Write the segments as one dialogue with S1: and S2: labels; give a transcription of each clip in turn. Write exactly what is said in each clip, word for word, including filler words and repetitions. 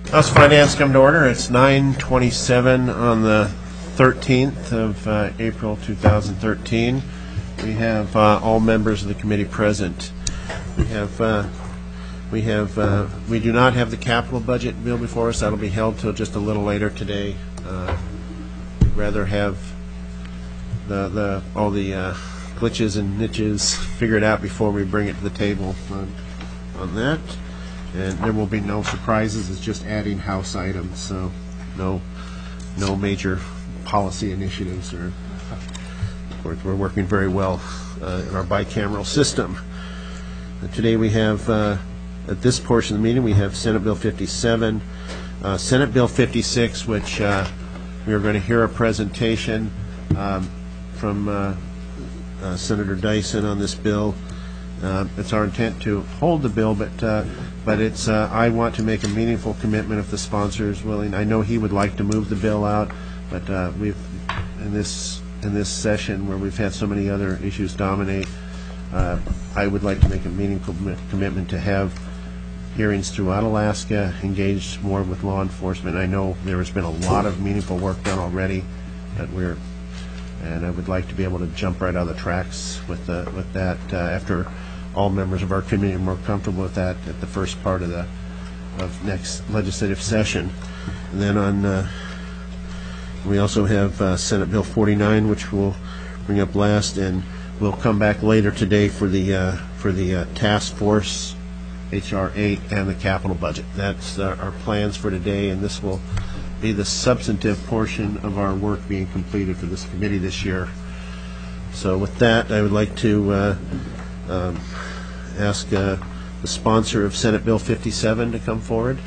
S1: House Finance come to order. It's nine twenty-seven on the thirteenth of uh, April two thousand thirteen. We have uh, all members of the committee present. We have uh, we have uh, we do not have the capital budget bill before us. That'll be held till just a little later today. Uh, we'd rather have the the all the uh, glitches and niches figured out before we bring it to the table on, on that. And there will be no surprises. It's just adding House items, so no no major policy initiatives. Or, of course, we're working very well uh, in our bicameral system. And today we have, uh, at this portion of the meeting, we have Senate Bill fifty-seven, uh, Senate Bill fifty-six, which uh, we are going to hear a presentation um, from uh, uh, Senator Dyson on this bill. Uh, it's our intent to hold the bill, but uh, but it's uh, I want to make a meaningful commitment if the sponsor is willing. I know he would like to move the bill out, but uh, we've in this in this session where we've had so many other issues dominate, uh, I would like to make a meaningful commitment to have hearings throughout Alaska, engage more with law enforcement. I know there has been a lot of meaningful work done already, but we're and I would like to be able to jump right out of the tracks with the, with that uh, after all members of our committee are more comfortable with that at the first part of the of next legislative session. And then on uh, we also have uh, Senate Bill forty-nine, which we'll bring up last, and we'll come back later today for the uh, for the uh, task force H R eight and the capital budget. That's uh, our plans for today, and this will be the substantive portion of our work being completed for this committee this year. So with that, I would like to uh, um, ask uh, the sponsor of Senate Bill fifty-seven to come forward.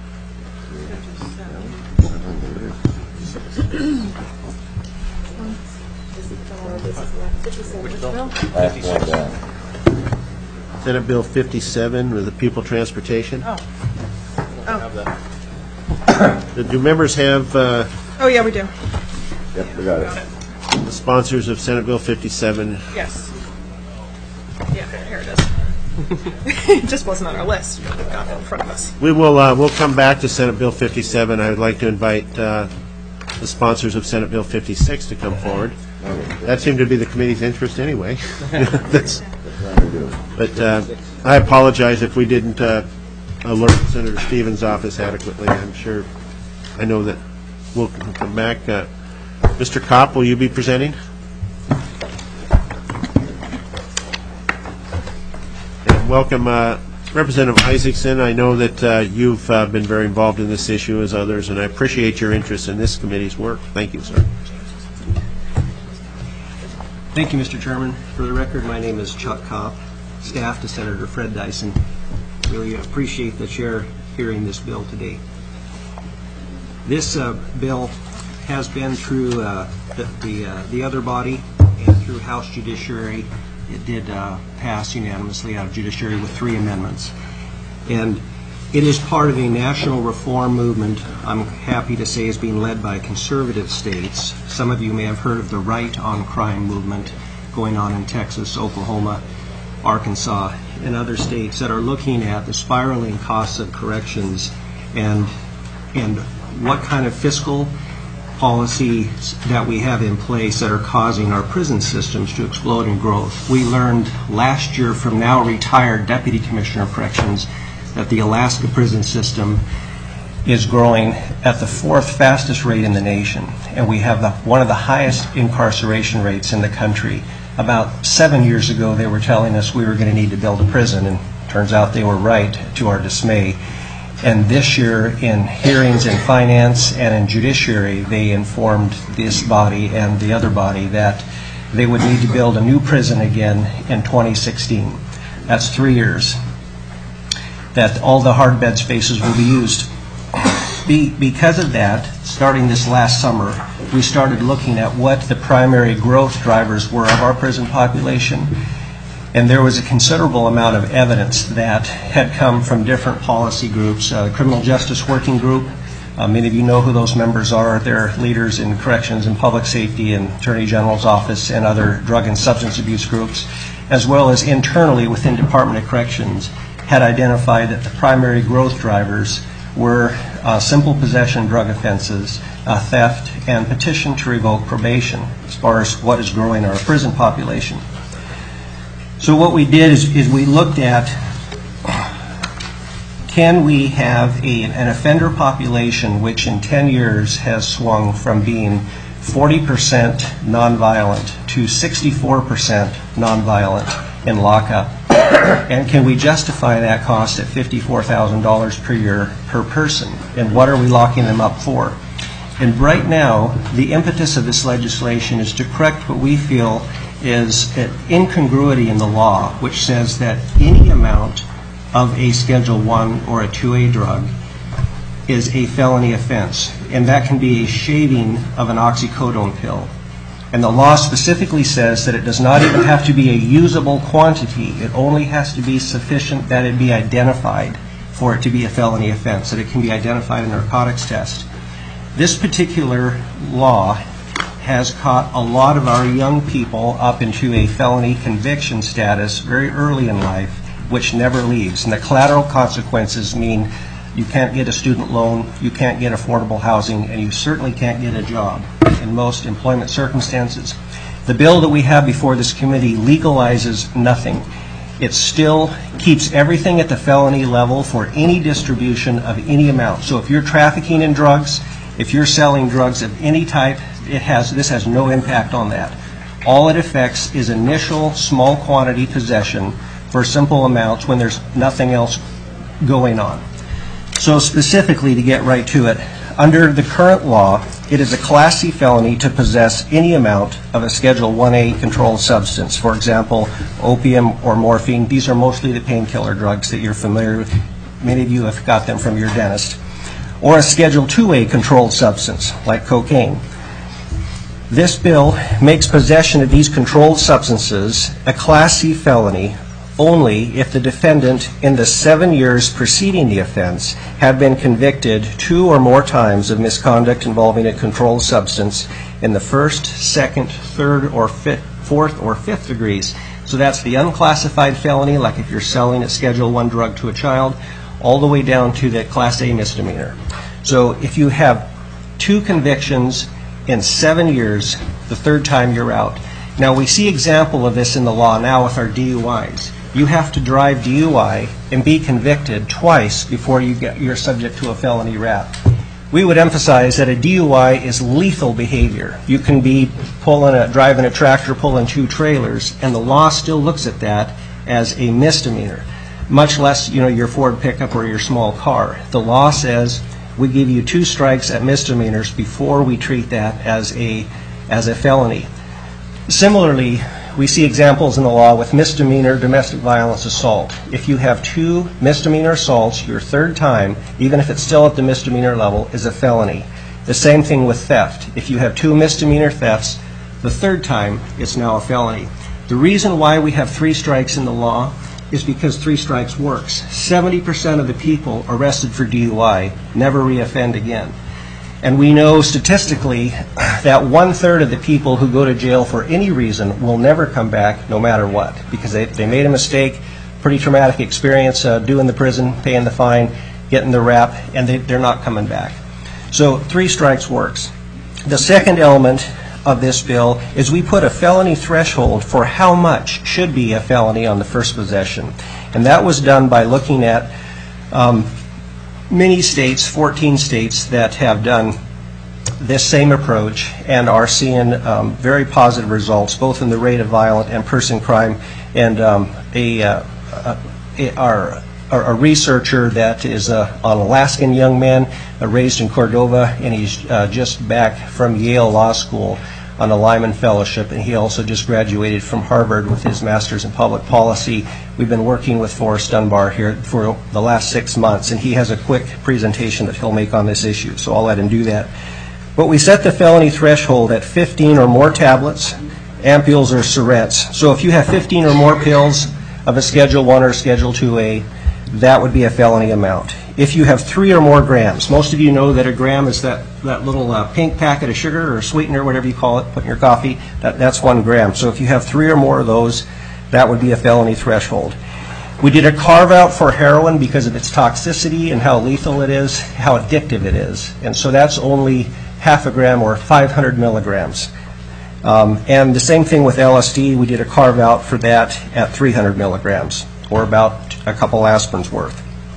S1: Senate Bill fifty-seven with the pupil transportation.
S2: Oh. Oh.
S1: Do members have uh,
S2: oh yeah, we do.
S3: Yep, we got it.
S1: The sponsors of Senate Bill fifty-seven?
S2: Yes. Yeah, here it is. It just wasn't on our list. We've got it in front of us.
S1: We will uh, we'll come back to Senate Bill fifty-seven. I would like to invite uh, the sponsors of Senate Bill fifty-six to come forward. That seemed to be the committee's interest anyway. That's, but uh, I apologize if we didn't uh, alert Senator Stevens' office adequately. I'm sure, I know that we'll come back. Uh, Mister Kopp, will you be presenting? And welcome uh, Representative Isaacson. I know that uh, you've uh, been very involved in this issue as others, and I appreciate your interest in this committee's work. Thank you, sir.
S4: Thank you, Mister Chairman. For the record, my name is Chuck Kopp, staff to Senator Fred Dyson. Really appreciate the chair hearing this bill today. This uh, bill has been through uh, the the, uh, the other body and through House Judiciary. It did uh, pass unanimously out of Judiciary with three amendments. And it is part of a national reform movement, I'm happy to say, is being led by conservative states. Some of you may have heard of the Right on Crime movement going on in Texas, Oklahoma, Arkansas, and other states that are looking at the spiraling costs of corrections and and what kind of fiscal policies that we have in place that are causing our prison systems to explode in growth. We learned last year from now retired Deputy Commissioner of Corrections that the Alaska prison system is growing at the fourth fastest rate in the nation, and we have the, one of the highest incarceration rates in the country. About seven years ago, they were telling us we were going to need to build a prison, and turns out they were right, to our dismay. And this year, in hearings in finance and in judiciary, they informed this body and the other body that they would need to build a new prison again in twenty sixteen. That's three years. That all the hard bed spaces will be used. Be, because of that, starting this last summer, we started looking at what the primary growth drivers were of our prison population. And there was a considerable amount of evidence that had come from different policy groups. Uh, the Criminal Justice Working Group, uh, many of you know who those members are. They're leaders in corrections and public safety and Attorney General's office and other drug and substance abuse groups, as well as internally within Department of Corrections, had identified that the primary growth drivers were uh, simple possession drug offenses, uh, theft, and petition to revoke probation as far as what is growing our prison population. So what we did is, is we looked at, can we have a, an offender population which in ten years has swung from being forty percent nonviolent to sixty-four percent nonviolent in lockup? And can we justify that cost at fifty-four thousand dollars per year per person? And what are we locking them up for? And right now, the impetus of this legislation is to correct what we feel is an incongruity in the law, which says that any amount of a Schedule one or a two A drug is a felony offense, and that can be a shaving of an oxycodone pill. And the law specifically says that it does not even have to be a usable quantity. It only has to be sufficient that it be identified for it to be a felony offense, that it can be identified in a narcotics test. This particular law has caught a lot of our young people up into a felony conviction status very early in life, which never leaves. And the collateral consequences mean you can't get a student loan, you can't get affordable housing, and you certainly can't get a job in most employment circumstances. The bill that we have before this committee legalizes nothing. It still keeps everything at the felony level for any distribution of any amount. So if you're trafficking in drugs, if you're selling drugs of any type, it has, this has no impact on that. All it affects is initial small quantity possession for simple amounts when there's nothing else going on. So specifically, to get right to it, under the current law, it is a Class C felony to possess any amount of a Schedule one A controlled substance. For example, opium or morphine. These are mostly the painkiller drugs that you're familiar with. Many of you have got them from your dentist. Or a Schedule two A controlled substance, like cocaine. This bill makes possession of these controlled substances a Class C felony only if the defendant in the seven years preceding the offense had been convicted two or more times of misconduct involving a controlled substance in the first, second, third, or fifth, fourth, or fifth degrees. So that's the unclassified felony, like if you're selling a Schedule one drug to a child, all the way down to the Class A misdemeanor. So if you have two convictions in seven years, the third time you're out. Now we see example of this in the law now with our D U Is. You have to drive D U I and be convicted twice before you get, you're subject to a felony rap. We would emphasize that a D U I is lethal behavior. You can be pulling a, driving a tractor, pulling two trailers, and the law still looks at that as a misdemeanor, much less, you know, your Ford pickup or your small car. The law says we give you two strikes at misdemeanors before we treat that as a as a felony. Similarly, we see examples in the law with misdemeanor domestic violence assault. If you have two misdemeanor assaults, your third time, even if it's still at the misdemeanor level, is a felony. The same thing with theft. If you have two misdemeanor thefts, the third time, it's now a felony. The reason why we have three strikes in the law is because three strikes works. seventy percent of the people arrested for D U I never reoffend again. And we know statistically that one-third of the people who go to jail for any reason will never come back no matter what, because they, they made a mistake, pretty traumatic experience uh, doing the prison, paying the fine, getting the rap, and they, they're not coming back. So three strikes works. The second element of this bill is we put a felony threshold for how much should be a felony on the first possession. And that was done by looking at um, many states, fourteen states, that have done this same approach and are seeing um, very positive results, both in the rate of violent and person crime. And um, a, uh, a, our, a researcher that is a, an Alaskan young man uh, raised in Cordova, and he's uh, just back from Yale Law School on a Lyman Fellowship, and he also just graduated from Harvard with his master's in public policy. We've been working with Forrest Dunbar here for the last six months, and he has a quick presentation that he'll make on this issue, so I'll let him do that. But we set the felony threshold at fifteen or more tablets, ampules, or syrettes. So if you have fifteen or more pills of a Schedule one or Schedule two A, that would be a felony amount. If you have three or more grams, most of you know that a gram is that, that little uh, pink packet of sugar or sweetener, whatever you call it, put in your coffee, that, that's one gram. So if you have three or more of those, that would be a felony threshold. We did a carve-out for heroin because of its toxicity and how lethal it is, how addictive it is. And so that's only half a gram or five hundred milligrams. Um, and the same thing with L S D. We did a carve-out for that at three hundred milligrams, or about a couple aspirins worth.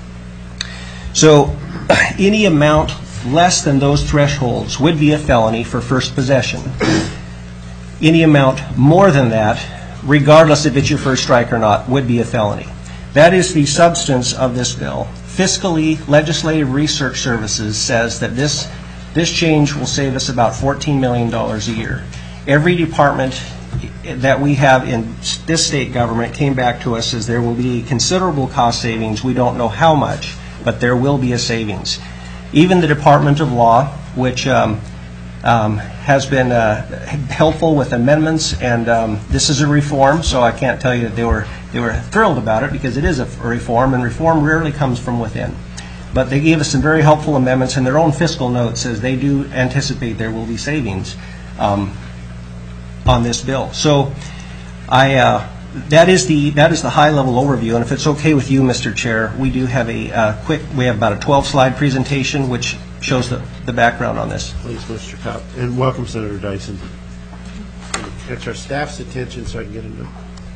S4: So any amount less than those thresholds would be a felony for first possession. Any amount more than that, regardless if it's your first strike or not, would be a felony. That is the substance of this bill. Fiscally, Legislative Research Services says that this, this change will save us about fourteen million dollars a year. Every department that we have in this state government came back to us as there will be considerable cost savings. We don't know how much, but there will be a savings. Even the Department of Law, which um, um, has been uh, helpful with amendments, and um, this is a reform, so I can't tell you that they were they were thrilled about it, because it is a reform, and reform rarely comes from within. But they gave us some very helpful amendments, and their own fiscal note says they do anticipate there will be savings um, on this bill. So I. Uh, That is the that is the high-level overview, and if it's okay with you, Mister Chair, we do have a uh, quick. We have about a twelve-slide presentation which shows the the background on this.
S1: Please, Mister Kopp, and welcome, Senator Dyson. Catch our staff's attention so I can get a note.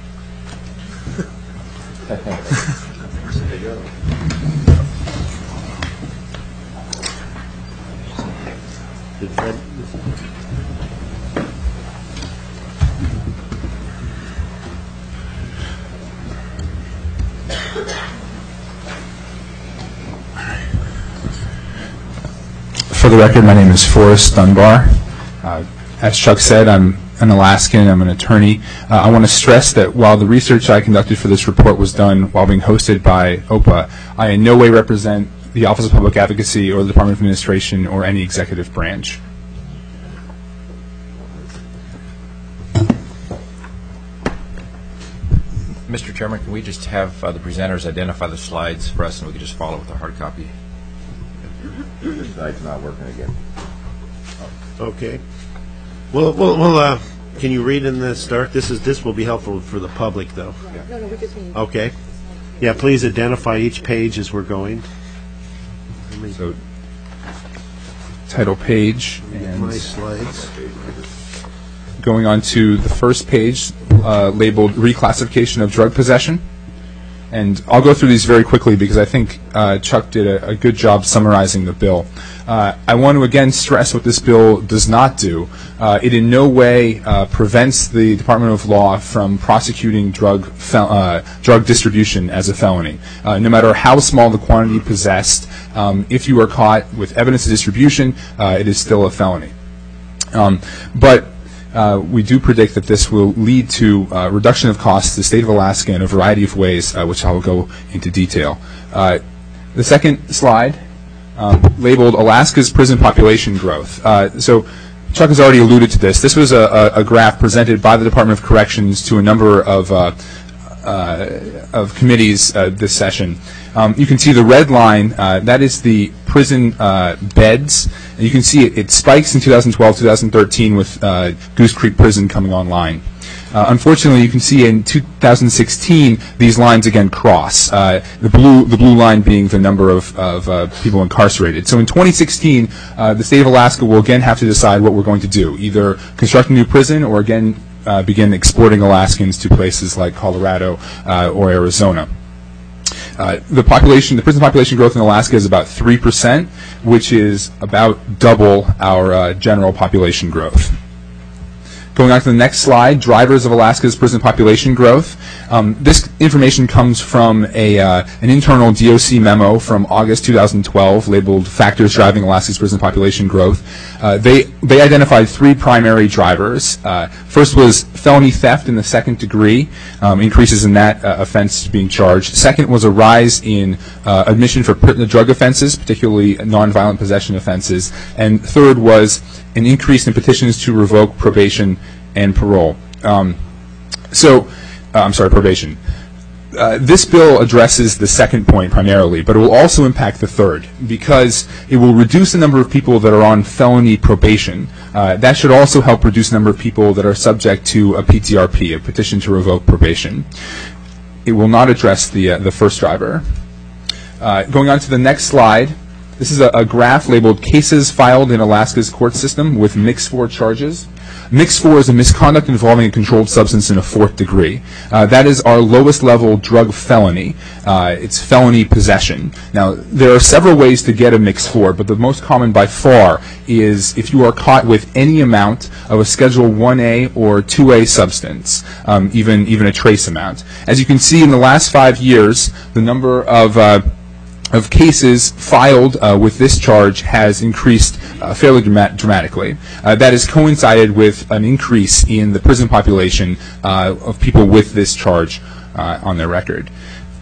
S1: There you go. Did Fred?
S5: For the record, my name is Forrest Dunbar. Uh, as Chuck said, I'm an Alaskan. I'm an attorney. Uh, I want to stress that while the research I conducted for this report was done while being hosted by O P A, I in no way represent the Office of Public Advocacy or the Department of Administration or any executive branch.
S6: Mister Chairman, can we just have uh, the presenters identify the slides for us, and we can just follow with a hard copy?
S3: The site's not working again.
S1: Okay. Well, well, well. Uh, can you read in the start? This is this will be helpful for the public, though.
S3: Yeah.
S7: No, no, we just need.
S1: Okay. Yeah. Please identify each page as we're going.
S5: So, title page, and
S1: My slides.
S5: going on to the first page, uh, labeled Reclassification of Drug Possession. And I'll go through these very quickly because I think uh, Chuck did a, a good job summarizing the bill. Uh, I want to again stress what this bill does not do. Uh, it in no way uh, prevents the Department of Law from prosecuting drug fel- uh, drug distribution as a felony. Uh, no matter how small the quantity possessed, um, if you are caught with evidence of distribution, uh, it is still a felony. Um, but Uh, we do predict that this will lead to uh, reduction of costs to the state of Alaska in a variety of ways, uh, which I will go into detail. Uh, the second slide, um, labeled Alaska's Prison Population Growth. Uh, so Chuck has already alluded to this. This was a, a, a graph presented by the Department of Corrections to a number of, uh, uh, of committees uh, this session. Um, you can see the red line, uh, that is the prison uh, beds. And you can see it, it spikes in two thousand twelve, two thousand thirteen with uh, Goose Creek Prison coming online. Uh, unfortunately, you can see in two thousand sixteen these lines again cross. Uh, the blue, the blue line being the number of, of uh, people incarcerated. So in twenty sixteen, uh, the state of Alaska will again have to decide what we're going to do: either construct a new prison or again uh, begin exporting Alaskans to places like Colorado uh, or Arizona. Uh, the population, the prison population growth in Alaska is about three percent, which is about double our uh, general population growth. Going on to the next slide, drivers of Alaska's prison population growth. Um, this information comes from a, uh, an internal D O C memo from August two thousand twelve labeled Factors Driving Alaska's Prison Population Growth. Uh, they, they identified three primary drivers. Uh, first was felony theft in the second degree, um, increases in that uh, offense being charged. Second was a rise in uh, admission for pr- drug offenses, particularly nonviolent possession offenses. And third was an increase in petitions to revoke probation and parole. Um, so, uh, I'm sorry, probation. Uh, this bill addresses the second point primarily, but it will also impact the third because it will reduce the number of people that are on felony probation. Uh, that should also help reduce the number of people that are subject to a P T R P, a petition to revoke probation. It will not address the, uh, the first driver. Uh, going on to the next slide, this is a, a graph labeled Cases Filed in Alaska's Court System with Mix four Charges. Mix four is a misconduct involving a controlled substance in a fourth degree. Uh, that is our lowest level drug felony. Uh, it's felony possession. Now, there are several ways to get a Mix four, but the most common by far is if you are caught with any amount of a Schedule one A or two A substance, um, even, even a trace amount. As you can see, in the last five years, the number of uh, of cases filed uh, with this charge has increased uh, fairly drama- dramatically. Uh, that has coincided with an increase in the prison population uh, of people with this charge uh, on their record.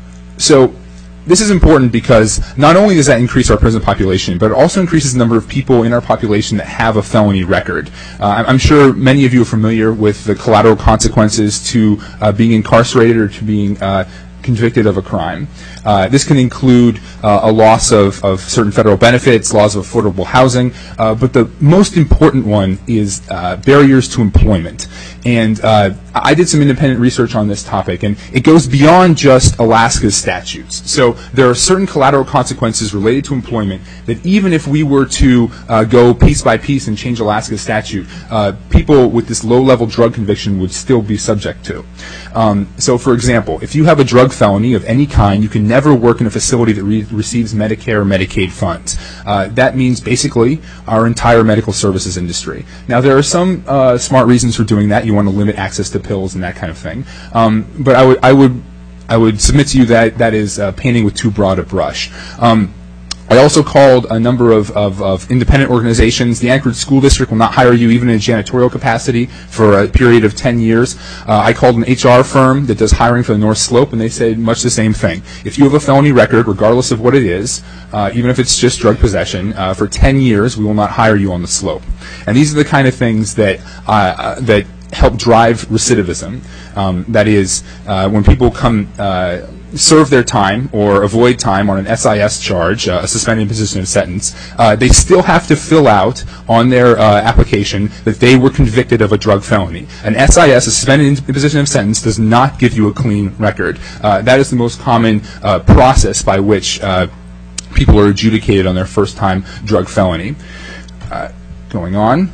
S5: So this is important because not only does that increase our prison population, but it also increases the number of people in our population that have a felony record. Uh, I'm sure many of you are familiar with the collateral consequences to uh, being incarcerated or to being uh, convicted of a crime. Uh, this can include uh, a loss of, of certain federal benefits, loss of affordable housing, uh, but the most important one is uh, barriers to employment. And uh, I did some independent research on this topic, and it goes beyond just Alaska's statutes. So there are certain collateral consequences related to employment that even if we were to uh, go piece by piece and change Alaska's statute, uh, people with this low-level drug conviction would still be subject to. Um, so, for example, if you have a drug felony of any kind, you can never work in a facility that re- receives Medicare or Medicaid funds. Uh, that means basically our entire medical services industry. Now, there are some uh, smart reasons for doing that. You want to limit access to pills and that kind of thing. Um, but I would, I would, I would submit to you that that is uh, painting with too broad a brush. Um, I also called a number of, of, of independent organizations. The Anchorage School District will not hire you even in a janitorial capacity for a period of ten years. Uh, I called an H R firm that does hiring for the North Slope, and they said much the same thing. If you have a felony record, regardless of what it is, uh, even if it's just drug possession, uh, for ten years, we will not hire you on the slope. And these are the kind of things that uh, that help drive recidivism. Um, that is, uh, when people come uh, serve their time or avoid time on an S I S charge, uh, a suspended imposition of sentence, uh, they still have to fill out on their uh, application that they were convicted of a drug felony. An S I S, a suspended imposition of sentence, does not give you a clean record. Uh, that is the most common uh, process by which uh, people are adjudicated on their first-time drug felony. Uh, going on.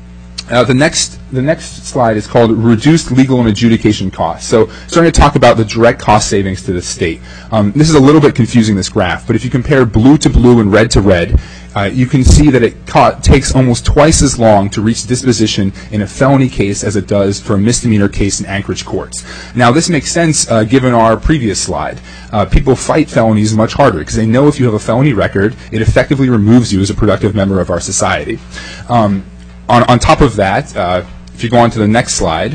S5: Uh, the next the next slide is called Reduced Legal and Adjudication Costs. So starting to talk about the direct cost savings to the state. Um, this is a little bit confusing, this graph, but if you compare blue to blue and red to red, uh, you can see that it ca- takes almost twice as long to reach disposition in a felony case as it does for a misdemeanor case in Anchorage courts. Now, this makes sense uh, given our previous slide. Uh, people fight felonies much harder because they know if you have a felony record, it effectively removes you as a productive member of our society. Um, On, on top of that, uh, if you go on to the next slide,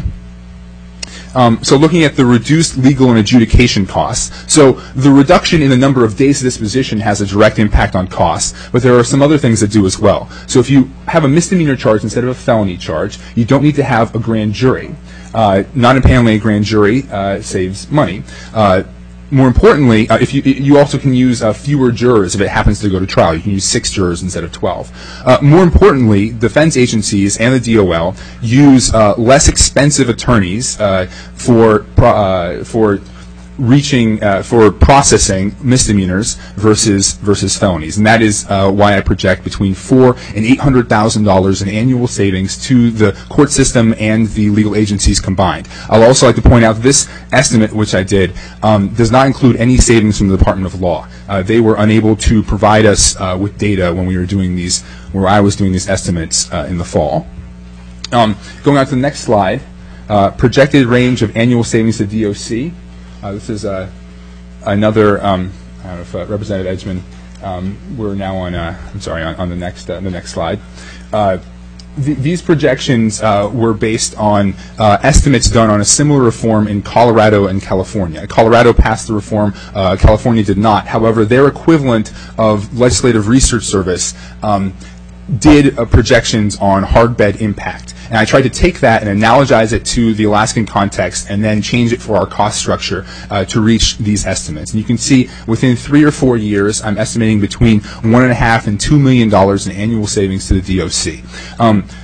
S5: um, so looking at the reduced legal and adjudication costs. So the reduction in the number of days of disposition has a direct impact on costs, but there are some other things that do as well. So if you have a misdemeanor charge instead of a felony charge, you don't need to have a grand jury. Uh, non-impanelling a grand jury uh, saves money. Uh, More importantly, uh, if you you also can use uh, fewer jurors if it happens to go to trial. You can use six jurors instead of twelve. Uh, more importantly, defense agencies and the D O L use uh, less expensive attorneys uh, for pro- uh, for reaching uh, for processing misdemeanors versus versus felonies, and that is uh, why I project between four and eight hundred thousand dollars in annual savings to the court system and the legal agencies combined. I'll also like to point out this estimate, which I did, um, does not include any savings from the Department of Law. Uh, they were unable to provide us uh, with data when we were doing these, where I was doing these estimates uh, in the fall. Um, going on to the next slide, uh, projected range of annual savings to D O C. Uh, this is uh, another, um, I don't know if uh, Representative Edgman, um, we're now on, uh, I'm sorry, on, on the next uh, the next slide. Uh, th- these projections uh, were based on uh, estimates done on a similar reform in Colorado and California. Colorado passed the reform, uh, California did not. However, their equivalent of Legislative Research Service um, did uh, projections on hard bed impact. And I tried to take that and analogize it to the Alaskan context and then change it for our cost structure uh, to reach these estimates. And you can see within three or four years, I'm estimating between one and a half and two million dollars in annual savings to the D O C. Um,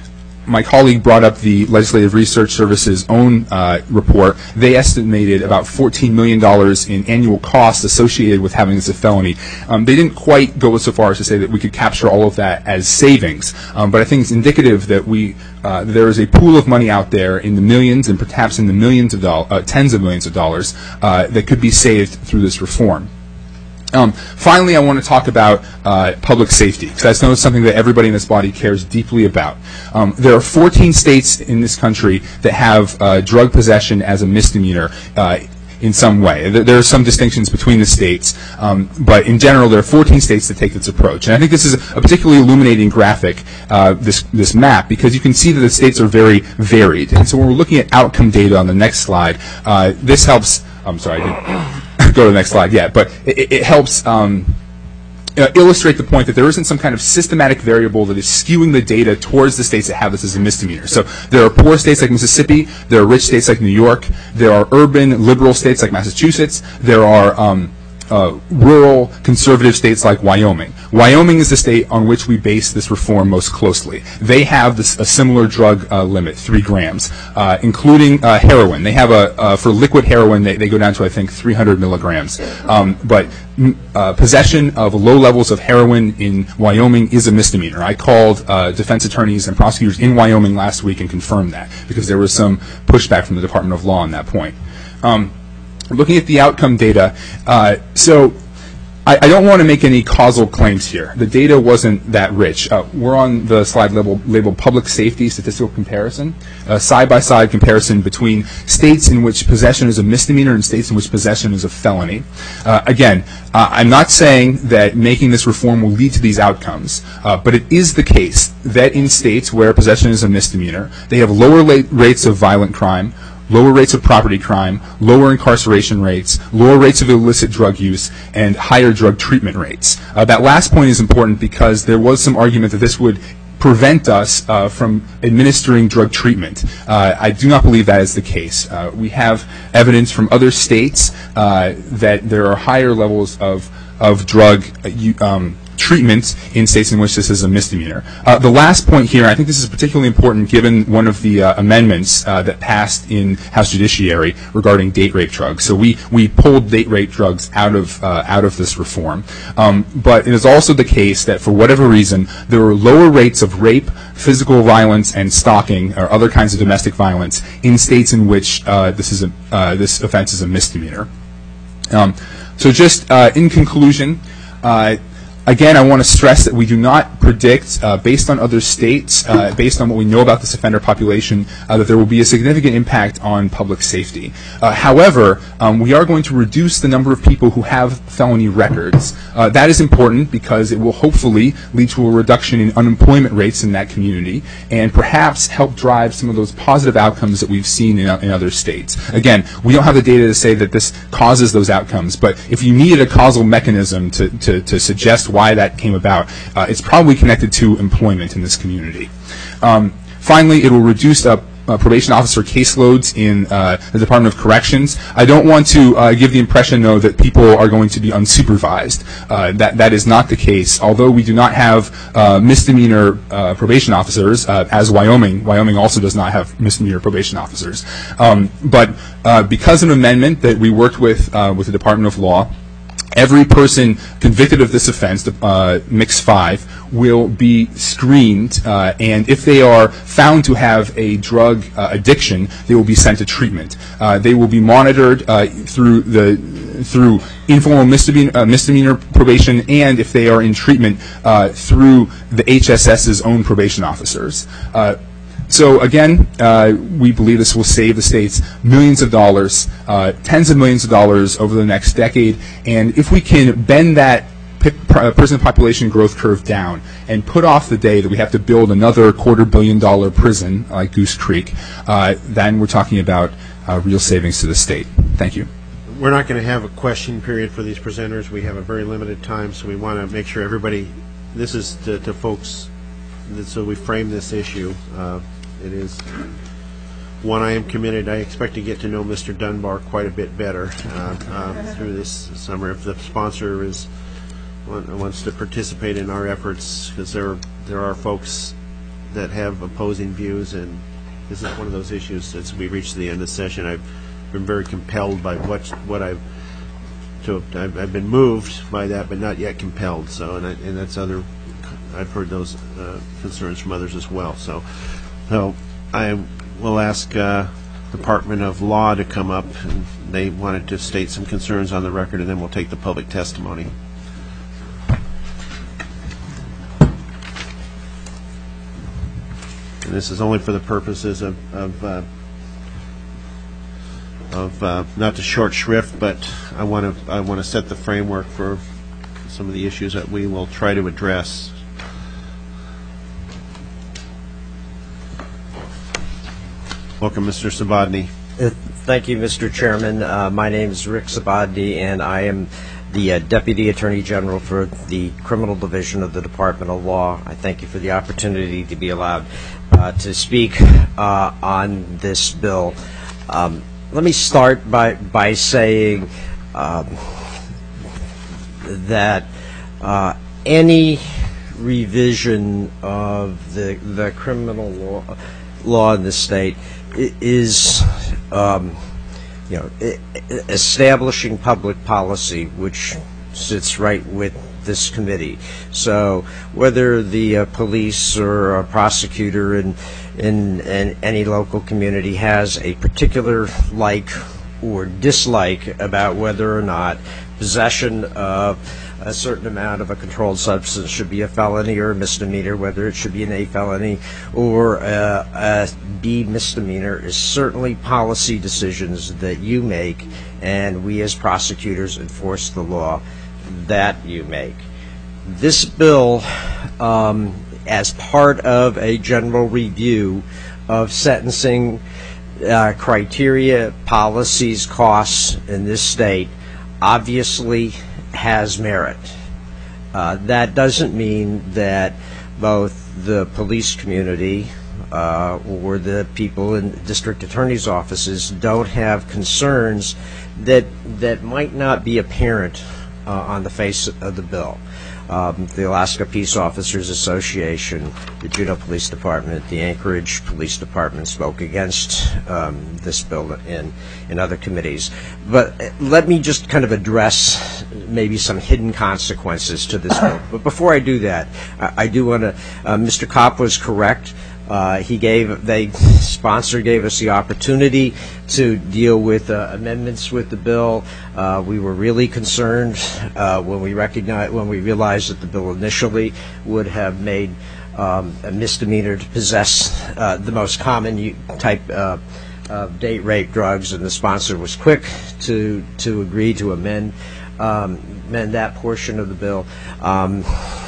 S5: my colleague brought up the Legislative Research Service's own uh, report. They estimated about fourteen million dollars in annual costs associated with having this as a felony. Um, they didn't quite go so far as to say that we could capture all of that as savings, um, but I think it's indicative that we uh, there is a pool of money out there in the millions and perhaps in the millions of dollars, uh, tens of millions of dollars uh, that could be saved through this reform. Um, finally, I want to talk about uh, public safety, because that's know something that everybody in this body cares deeply about. Um, there are fourteen states in this country that have uh, drug possession as a misdemeanor uh, in some way. There, there are some distinctions between the states, um, but in general, there are fourteen states that take this approach. And I think this is a particularly illuminating graphic, uh, this, this map, because you can see that the states are very varied. And so when we're looking at outcome data on the next slide, uh, this helps, I'm sorry, I didn't go to the next slide yet, but it, it helps um, uh, illustrate the point that there isn't some kind of systematic variable that is skewing the data towards the states that have this as a misdemeanor. So there are poor states like Mississippi, there are rich states like New York, there are urban liberal states like Massachusetts, there are um, uh, rural conservative states like Wyoming. Wyoming is the state on which we base this reform most closely. They have this, a similar drug uh, limit, three grams, uh, including uh, heroin. They have a, uh, for liquid heroin, they, they go down to, I think, three hundred milligrams. Um, but uh, possession of low levels of heroin in Wyoming is a misdemeanor. I called uh, defense attorneys and prosecutors in Wyoming last week and confirmed that, because there was some pushback from the Department of Law on that point. Um, looking at the outcome data, uh, so I, I don't want to make any causal claims here. The data wasn't that rich. Uh, we're on the slide labeled, labeled Public Safety Statistical Comparison, a side-by-side comparison between states in which possession is a misdemeanor and states in which possession is a felony. Uh, again, uh, I'm not saying that making this reform will lead to these outcomes, uh, but it is the case that in states where possession is a misdemeanor, they have lower la- rates of violent crime, lower rates of property crime, lower incarceration rates, lower rates of illicit drug use, and higher drug treatment rates. Uh, that last point is important because there was some argument that this would prevent us uh, from administering drug treatment. Uh, I do not believe that is the case. Uh, we have evidence from other states uh, that there are higher levels of, of drug uh, um, treatment in states in which this is a misdemeanor. Uh, the last point here, I think this is particularly important given one of the uh, amendments uh, that passed in House Judiciary regarding date rape drugs. So we, we pulled date rape drugs out of uh, out of this reform. Um, but it is also the case that for whatever reason, there are lower rates of rape, physical violence, and stalking or other kinds of domestic violence in states in which uh, this is a, uh, this offense is a misdemeanor. Um, so just uh, in conclusion, uh, again, I want to stress that we do not predict, uh, based on other states, uh, based on what we know about this offender population, uh, that there will be a significant impact on public safety. Uh, however, um, we are going to reduce the number of people who have felony records. Uh, that is important because it will hopefully lead to a reduction in unemployment rates in that community and perhaps help drive some of those positive outcomes that we've seen in, in other states. Again, we don't have the data to say that this causes those outcomes, but if you needed a causal mechanism to, to, to suggest why that came about, uh, it's probably connected to employment in this community. Um, finally, it will reduce uh, uh, probation officer caseloads in uh, the Department of Corrections. I don't want to uh, give the impression, though, that people are going to be unsupervised. Uh, that that is not the case. Although we do not have uh, misdemeanor uh, probation officers, uh, as Wyoming, Wyoming also does not have misdemeanor probation officers. Um, but uh, because of an amendment that we worked with uh, with the Department of Law, every person convicted of this offense, uh, Mix five, will be screened, uh, and if they are found to have a drug uh, addiction, they will be sent to treatment. Uh, they will be monitored uh, through the through informal misdemeanor, uh, misdemeanor probation, and if they are in treatment, uh, through the H S S's own probation officers. Uh, So again, uh, we believe this will save the states millions of dollars, uh, tens of millions of dollars over the next decade. And if we can bend that prison population growth curve down and put off the day that we have to build another quarter billion dollar prison like Goose Creek, uh, then we're talking about uh, real savings to the state. Thank you.
S1: We're not going to have a question period for these presenters. We have a very limited time, so we want to make sure everybody, this is to, to folks, so we frame this issue. Uh, It is one I am committed. I expect to get to know Mister Dunbar quite a bit better uh, uh, through this summer. If the sponsor is wants to participate in our efforts, because there there are folks that have opposing views, and this is one of those issues. As we reach the end of the session, I've been very compelled by what what I've to I've, I've been moved by that, but not yet compelled. So, and I, and that's other. I've heard those uh, concerns from others as well. So, so I will ask uh, Department of Law to come up, and they wanted to state some concerns on the record, and then we'll take the public testimony. And this is only for the purposes of, of, uh, of uh, not to short shrift, but I want to I want to set the framework for some of the issues that we will try to address. Welcome, Mister Sabodny.
S7: Uh, Thank you, Mister Chairman. Uh, my name is Rick Sabodny, and I am the uh, Deputy Attorney General for the Criminal Division of the Department of Law. I thank you for the opportunity to be allowed uh, to speak uh, on this bill. Um, let me start by, by saying um, that uh, any revision of the, the criminal law, law in the state is, um, you know, establishing public policy, which sits right with this committee. So whether the uh, police or a prosecutor in, in in any local community has a particular like or dislike about whether or not possession of a certain amount of a controlled substance should be a felony or a misdemeanor, whether it should be an A felony or a, a B misdemeanor, is certainly policy decisions that you make, and we as prosecutors enforce the law that you make. This bill, um, as part of a general review of sentencing uh, criteria, policies, costs in this state, obviously has merit. Uh, that doesn't mean that both the police community uh, or the people in district attorney's offices don't have concerns that that might not be apparent uh, on the face of the bill. Um, the Alaska Peace Officers Association, the Juneau Police Department, the Anchorage Police Department spoke against um, this bill in, in other committees. But let me just kind of address maybe some hidden consequences to this bill. But before I do that, I, I do want to, uh, Mister Kopp was correct. Uh, he gave, the sponsor gave us the opportunity to deal with uh, amendments with the bill. Uh, we were really concerned uh, when we recognized, when we realized that the bill initially would have made um, a misdemeanor to possess uh, the most common u- type uh, of date rape drugs, and the sponsor was quick to to agree to amend um, amend that portion of the bill. Um,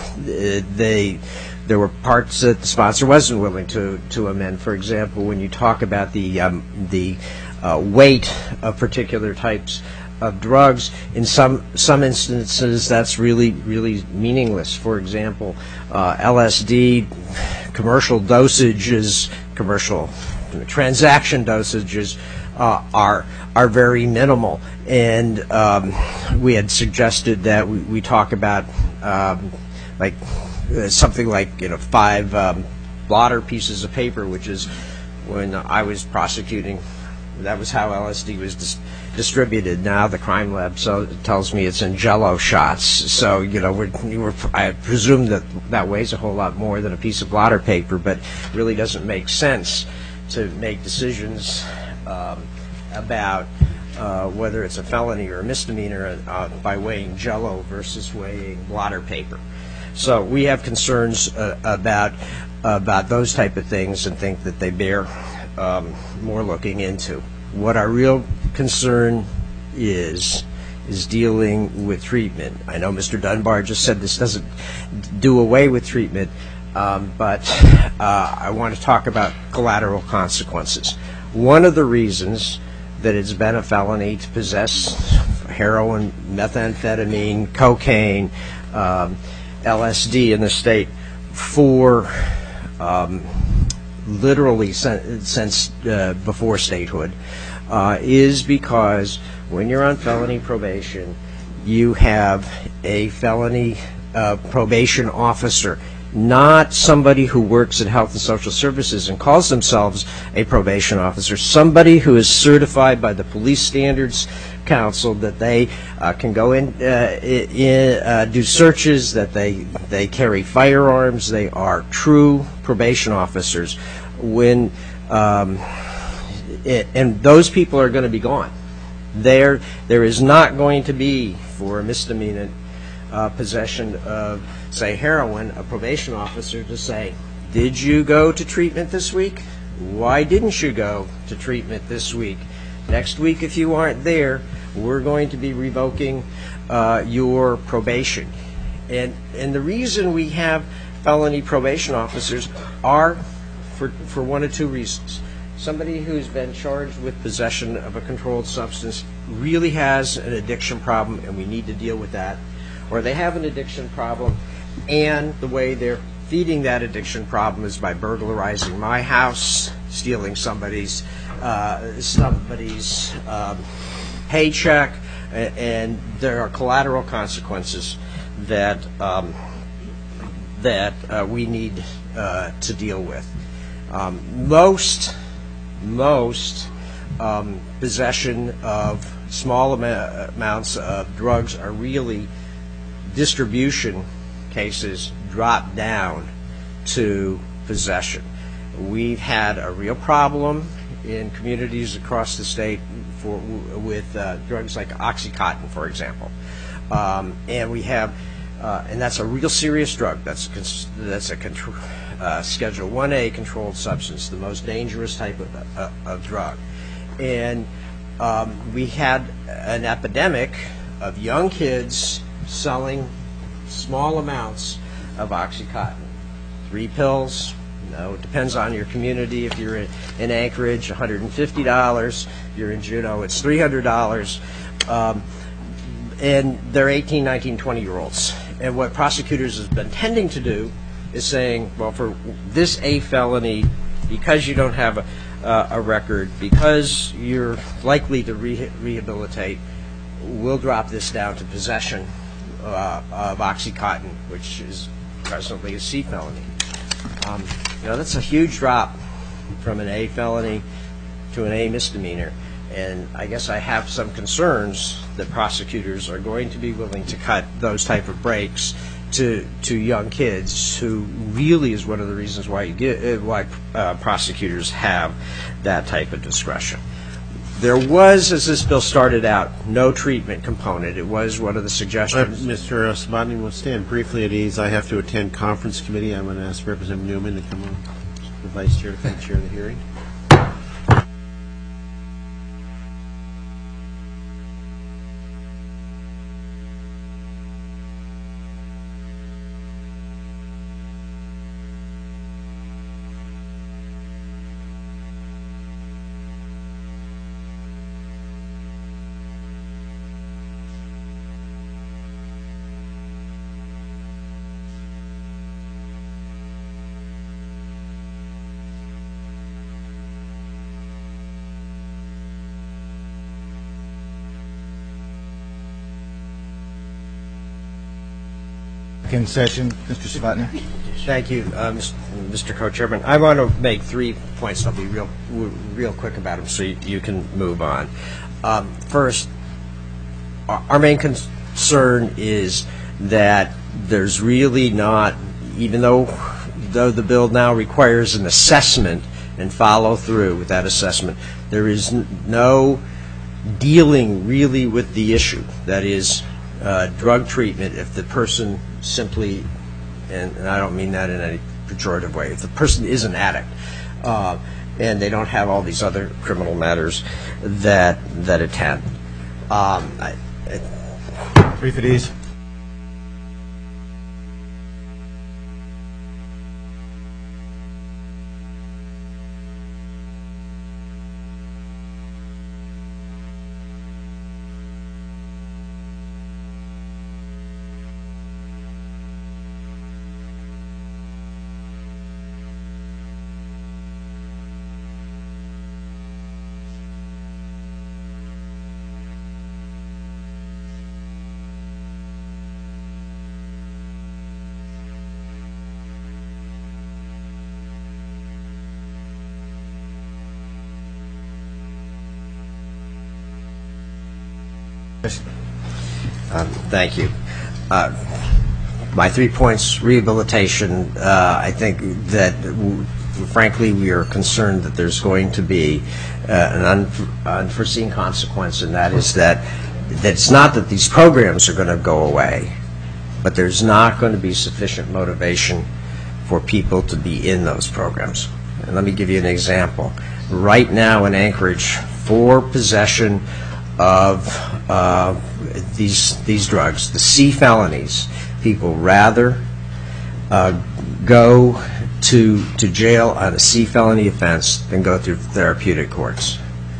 S7: they. There were parts that the sponsor wasn't willing to, to amend. For example, when you talk about the um, the uh, weight of particular types of drugs, in some some instances that's really really meaningless. For example, uh, L S D commercial dosages, commercial transaction dosages uh, are are very minimal, and um, we had suggested that we, we talk about um, like. Uh, something like you know five um, blotter pieces of paper, which is when I was prosecuting, that was how L S D was dis- distributed. Now the crime lab so tells me it's in Jell-O shots. So you know we're, we're, I presume that that weighs a whole lot more than a piece of blotter paper, but it really doesn't make sense to make decisions um, about uh, whether it's a felony or a misdemeanor uh, by weighing Jell-O versus weighing blotter paper. So we have concerns uh, about about those type of things and think that they bear um, more looking into. What our real concern is is dealing with treatment. I know Mister Dunbar just said this doesn't do away with treatment, um, but uh, I want to talk about collateral consequences. One of the reasons that it's been a felony to possess heroin, methamphetamine, cocaine, um, L S D in the state for um, literally since, since uh, before statehood uh, is because when you're on felony probation, you have a felony uh, probation officer. not somebody who works in health and social services and calls themselves a probation officer, somebody who is certified by the Police Standards Council that they uh, can go in, uh, in uh, do searches, that they they carry firearms. They are true probation officers. When um, it, and those people are going to be gone. There there is not going to be, for a misdemeanor uh, possession of, say, heroin, a probation officer to say, did you go to treatment this week? Why didn't you go to treatment this week? Next week, if you aren't there, we're going to be revoking uh, your probation. And and the reason we have felony probation officers are for, for one of two reasons. Somebody who's been charged with possession of a controlled substance really has an addiction problem, and we need to deal with that. Or they have an addiction problem, and the way they're feeding that addiction problem is by burglarizing my house, stealing somebody's uh, somebody's um, paycheck, and there are collateral consequences that um, that uh, we need uh, to deal with. Um, most most um, possession of small am- amounts of drugs are really distribution cases drop down to possession. We've had a real problem in communities across the state for with uh, drugs like OxyContin, for example, um, and we have, uh, and that's a real serious drug. That's a, that's a control, uh, Schedule one A controlled substance, the most dangerous type of, uh, of drug, and um, we had an epidemic of young kids selling small amounts of OxyContin. Three pills, you know, it depends on your community. If you're in, in Anchorage, one hundred fifty dollars. If you're in Juneau, it's three hundred dollars. Um, and they're eighteen, nineteen, twenty-year-olds. And what prosecutors have been tending to do is saying, well, for this a felony, because you don't have a, uh, a record, because you're likely to re- rehabilitate, we'll drop this down to possession Uh, of OxyContin, which is presently a C felony. Um, you know, that's a huge drop from an A felony to an A misdemeanor, and I guess I have some concerns that prosecutors are going to be willing to cut those type of breaks to to young kids, who really is one of the reasons why you get uh, why uh, prosecutors have that type of discretion. There was, as this bill started out, no treatment component. It was one of the
S1: Uh,
S7: suggestions.
S1: Mister Sabotny will stand briefly at ease. I have to attend conference committee. I'm going to ask Representative Newman to come on, the vice chair, to come chair the hearing.
S8: In session, Mister Sabotny.
S7: Thank you, uh, Mister Co-Chairman. I want to make three points. I'll be real, real quick about them, so you, you can move on. Um, first, our, our main concern is that there's really not, even though though the bill now requires an assessment and follow through with that assessment, there is n- no dealing really with the issue. That is, uh, drug treatment. If the person simply, and, and I don't mean that in any pejorative way, if the person is an addict uh, and they don't have all these other criminal matters that that attend. Um, I, I,
S8: Brief at ease.
S7: Um, Thank you. Uh, My three points, rehabilitation, uh, I think that, w- frankly, we are concerned that there's going to be uh, an un- unforeseen consequence, and that is that, that it's not that these programs are going to go away, but there's not going to be sufficient motivation for people to be in those programs. And let me give you an example. Right now in Anchorage, for possession of uh, these these drugs, the C felonies, people rather uh, go to to jail on a C felony offense than go through therapeutic courts.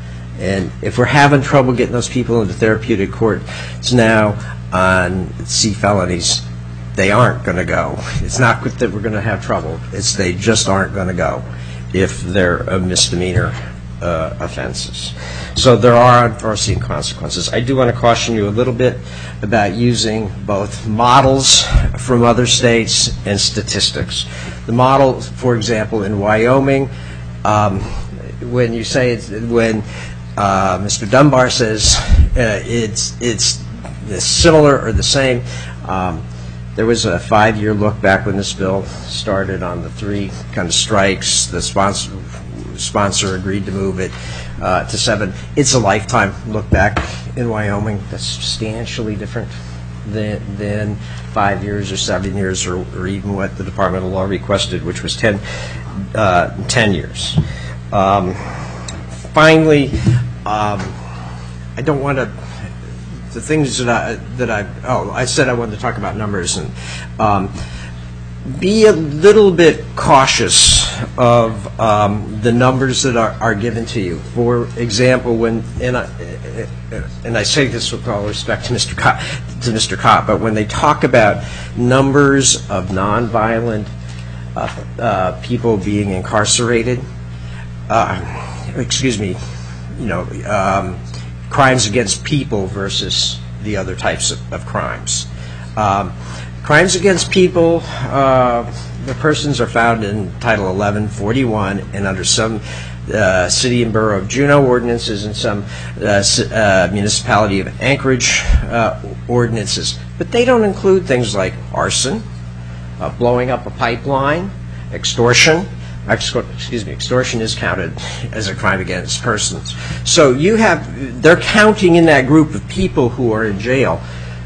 S7: And if we're having trouble getting those people into therapeutic courts now on C felonies, they aren't going to go. It's not that we're going to have trouble. It's they just aren't going to go if they're a misdemeanor uh, offenses. So there are unforeseen consequences. I do want to caution you a little bit about using both models from other states and statistics. The model, for example, in Wyoming, um, when you say it's, when uh, Mister Dunbar says uh, it's it's similar or the same, um, there was a five-year look back when this bill started on the three kind of strikes. The sponsor sponsor agreed to move it uh, to seven. It's a lifetime look back in Wyoming. That's substantially different than, than five years or seven years or, or even what the Department of Law requested, which was ten, uh, ten years. Um, finally, um, I don't want to, the things that I, that I, oh, I said I wanted to talk about numbers, and um, be a little bit cautious of um, the numbers that are, are given to you. For example, when, and I, and I say this with all respect to Mister Kopp, to Mister Kopp, but when they talk about numbers of nonviolent uh, uh, people being incarcerated, uh, excuse me, you know, um, crimes against people versus the other types of, of crimes. Um, crimes against people, uh, the persons are found in Title eleven forty-one and under some uh, City and Borough of Juneau ordinances and some uh, uh, Municipality of Anchorage uh, ordinances. But they don't include things like arson, uh, blowing up a pipeline, extortion. Excuse me, extortion is counted as a crime against persons. So you have, they're counting in that group of people who are in jail,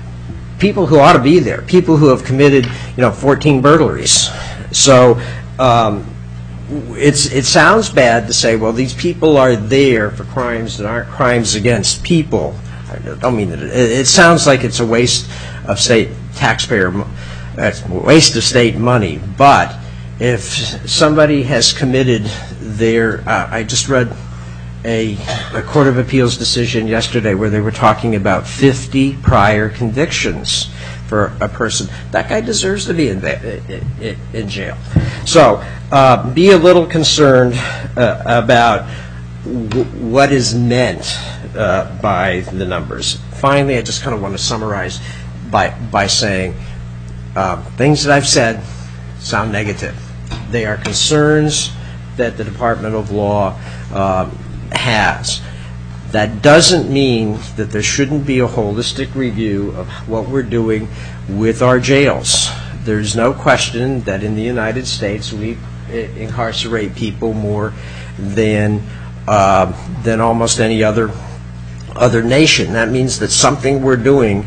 S7: people who ought to be there, people who have committed, you know, fourteen burglaries. So um, it's it sounds bad to say, well, these people are there for crimes that aren't crimes against people. I don't mean that. It, it sounds like it's a waste of state taxpayer, it's a waste of state money, but if somebody has committed their, uh, I just read a, a Court of Appeals decision yesterday where they were talking about fifty prior convictions for a person. That guy deserves to be in, in, in jail. So uh, be a little concerned uh, about w what is meant uh, by the numbers. Finally, I just kind of want to summarize by, by saying uh, things that I've said sound negative. They are concerns that the Department of Law um, has. That doesn't mean that there shouldn't be a holistic review of what we're doing with our jails. There's no question that in the United States we incarcerate people more than uh, than almost any other other nation. That means that something we're doing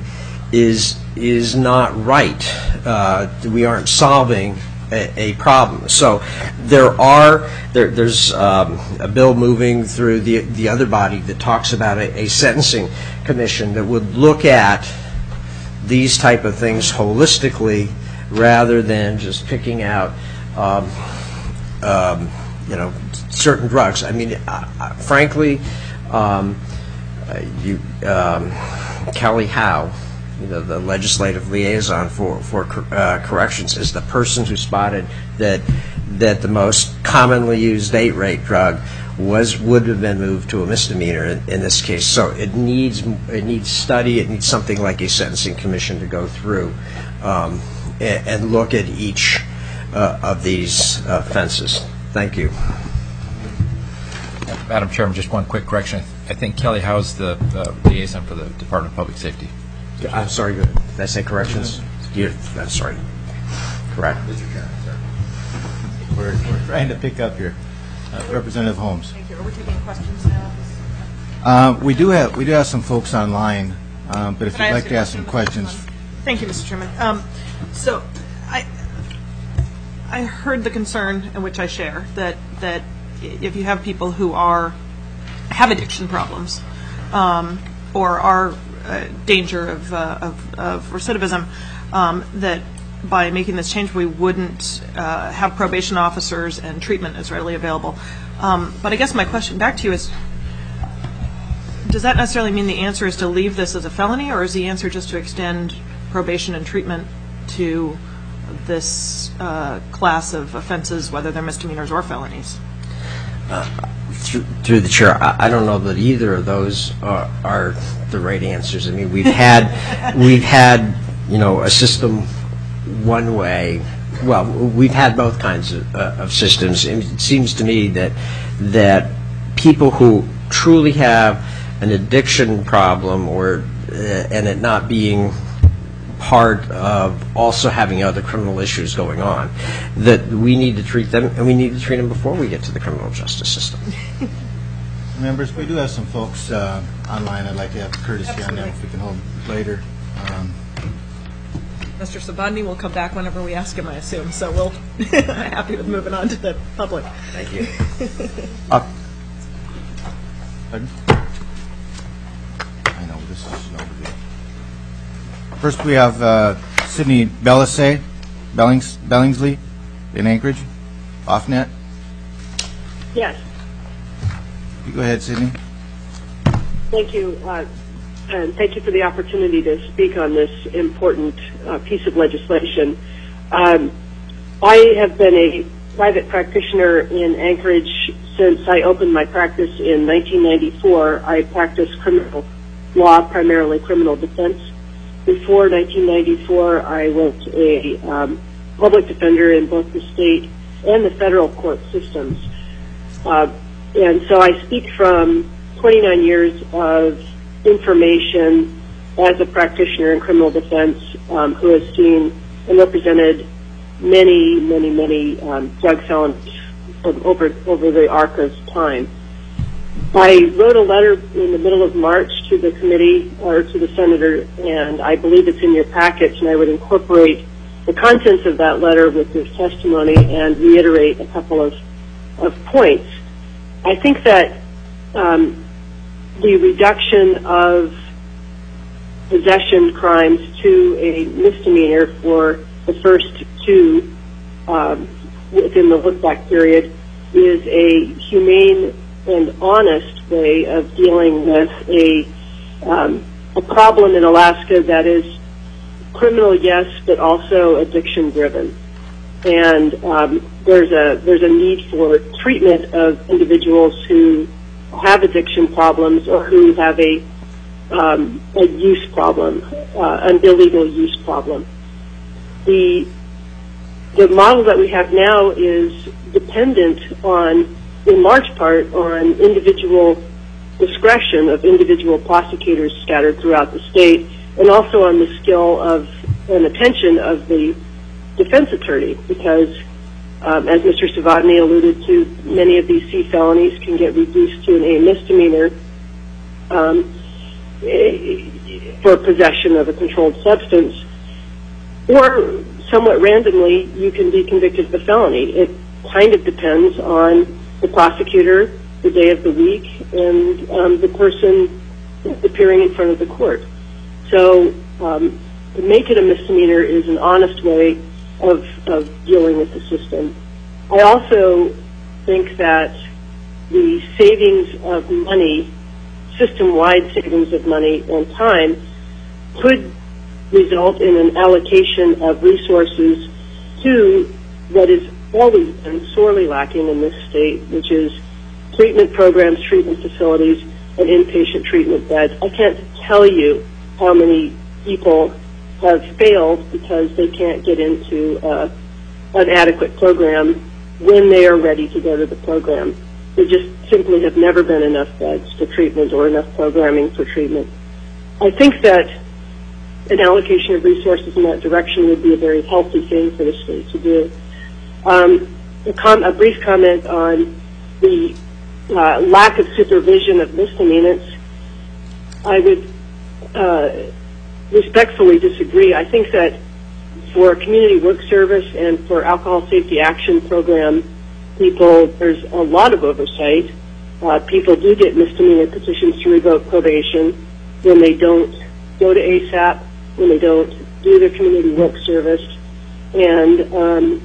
S7: is is not right. Uh, we aren't solving a problem. So there are there, there's um, a bill moving through the the other body that talks about a, a sentencing commission that would look at these type of things holistically rather than just picking out um, um, you know certain drugs. I mean, uh, uh, frankly, um, uh, you um, Kelly Howe, you know, the legislative liaison for for uh, corrections, is the person who spotted that that the most commonly used date rape drug was would have been moved to a misdemeanor in, in this case. So it needs it needs study. It needs something like a sentencing commission to go through um, and, and look at each uh, of these uh, offenses. Thank you.
S6: Madam Chairman, just one quick correction. I think Kelly Howe's the uh, liaison for the Department of Public Safety.
S7: I'm sorry, did I say corrections? You, I'm sorry. Correct.
S8: We're, we're trying to pick up here. Uh, Representative Holmes.
S2: Thank you. Are we taking questions now?
S8: Uh, we do have we do have some folks online, um, but if
S2: Can I
S8: you'd
S2: ask
S8: like
S2: you
S8: to
S2: a
S8: ask some
S2: question?
S8: questions,
S2: Thank you, Mister Chairman. Um, so, I I heard the concern, in which I share, that that if you have people who are have addiction problems, um, or are uh, danger of, uh, of of recidivism, um, that by making this change we wouldn't uh, have probation officers and treatment as readily available. Um, but I guess my question back to you is, does that necessarily mean the answer is to leave this as a felony, or is the answer just to extend probation and treatment to this uh, class of offenses, whether they're misdemeanors or felonies?
S7: Uh, through, through the chair, I, I don't know that either of those are, are the right answers. I mean, we've had we've had you know a system one way. Well, we've had both kinds of, uh, of systems. And it seems to me that that people who truly have an addiction problem, or uh, and it not being part of also having other criminal issues going on, that we need to treat them, and we need to treat them before we get to the criminal justice system.
S8: members, we do have some folks uh, online. I'd like to have courtesy on them if we can hold later. Um,
S2: Mister Sabandi will come back whenever we ask him, I assume. So we'll happy with moving on to the public.
S7: Thank you.
S8: uh, pardon? I know this is an overview. First, we have uh, Sydney Bellisay, Bellings, Bellingsley, in Anchorage, OffNet.
S9: Yes.
S8: You go ahead, Sydney.
S9: Thank you, uh, and thank you for the opportunity to speak on this important uh, piece of legislation. Um, I have been a private practitioner in Anchorage since I opened my practice in nineteen ninety-four. I practiced criminal law, primarily criminal defense. Before nineteen ninety-four, I was a um, public defender in both the state and the federal court systems. Uh, and so I speak from twenty-nine years of information as a practitioner in criminal defense, um, who has seen and represented many, many, many um, drug felons over, over the arc of time. I wrote a letter in the middle of March to the committee, or to the senator, and I believe it's in your package, and I would incorporate the contents of that letter with this testimony and reiterate a couple of, of points. I think that um, the reduction of possession crimes to a misdemeanor for the first two um, within the look-back period is a humane and honest way of dealing with a um, a problem in Alaska that is criminal, yes, but also addiction-driven. And um, there's a there's a need for treatment of individuals who have addiction problems or who have a um, a use problem, uh, an illegal use problem. The the model that we have now is dependent on, in large part, on individual discretion of individual prosecutors scattered throughout the state, and also on the skill of and attention of the defense attorney, because um, as Mister Savotny alluded to, many of these C felonies can get reduced to an A misdemeanor um, for possession of a controlled substance, or somewhat randomly you can be convicted of a felony. It kind of depends on the prosecutor, the day of the week, and um, the person appearing in front of the court. So um, to make it a misdemeanor is an honest way of, of dealing with the system. I also think that the savings of money, system-wide savings of money and time, could result in an allocation of resources to what is always been sorely lacking in this state, which is treatment programs, treatment facilities, and inpatient treatment beds. I can't tell you how many people have failed because they can't get into uh, an adequate program when they are ready to go to the program. there just simply have never been enough beds for treatment or enough programming for treatment. I think that an allocation of resources in that direction would be a very healthy thing for the state to do. Um, a, com- a brief comment on the uh, lack of supervision of misdemeanants. I would uh, respectfully disagree. I think that for community work service and for alcohol safety action program people, there's a lot of oversight. Uh, people do get misdemeanor petitions to revoke probation when they don't go to A S A P, when they don't do their community work service, and um,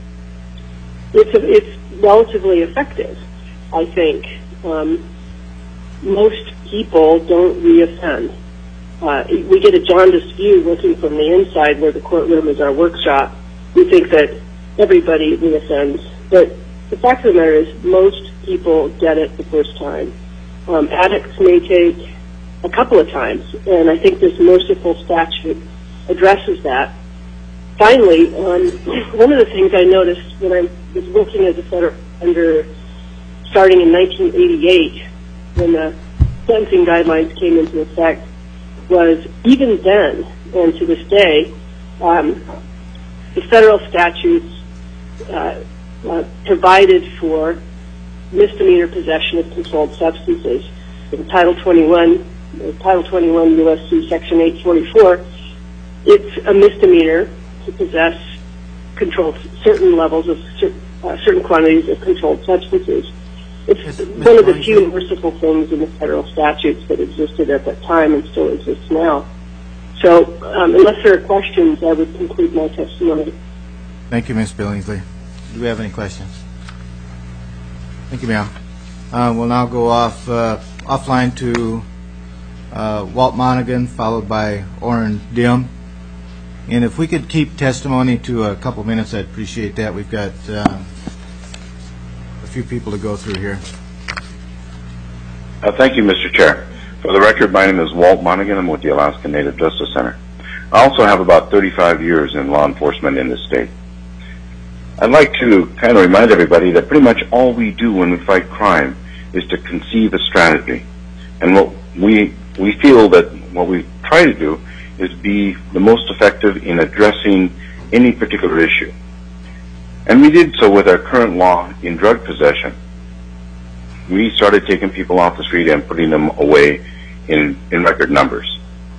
S9: it's a, it's relatively effective, I think. Um, most people don't reoffend. Uh, we get a jaundiced view looking from the inside where the courtroom is our workshop. We think that everybody reoffends, but the fact of the matter is most people get it the first time. Um, addicts may take a couple of times, and I think this merciful statute addresses that. Finally, um, one of the things I noticed when I was working as a federal offender starting in nineteen eighty-eight, when the sentencing guidelines came into effect, was even then, and to this day, um, the federal statutes uh, uh, provided for misdemeanor possession of controlled substances. In Title twenty-one, uh, Title twenty-one U S C Section eight forty-four, it's a misdemeanor to possess controlled certain levels of cer- uh, certain quantities of controlled substances. It's one of the few merciful things in the federal statutes that existed at that time and still exists now. So, um, unless there are questions, I would conclude my testimony.
S8: Thank you, Miz Billingsley. Do we have any questions? Thank you, ma'am. Uh, we'll now go off uh, offline to uh, Walt Monaghan, followed by Orrin Dim. And if we could keep testimony to a couple minutes, I'd appreciate that. We've got uh, a few people to go through here.
S10: Uh, thank you, Mister Chair. For the record, my name is Walt Monaghan. I'm with the Alaska Native Justice Center. I also have about thirty-five years in law enforcement in the state. I'd like to kind of remind everybody that pretty much all we do when we fight crime is to conceive a strategy. And what we, we feel that what we try to do is be the most effective in addressing any particular issue. And we did so with our current law in drug possession. We started taking people off the street and putting them away in, in record numbers.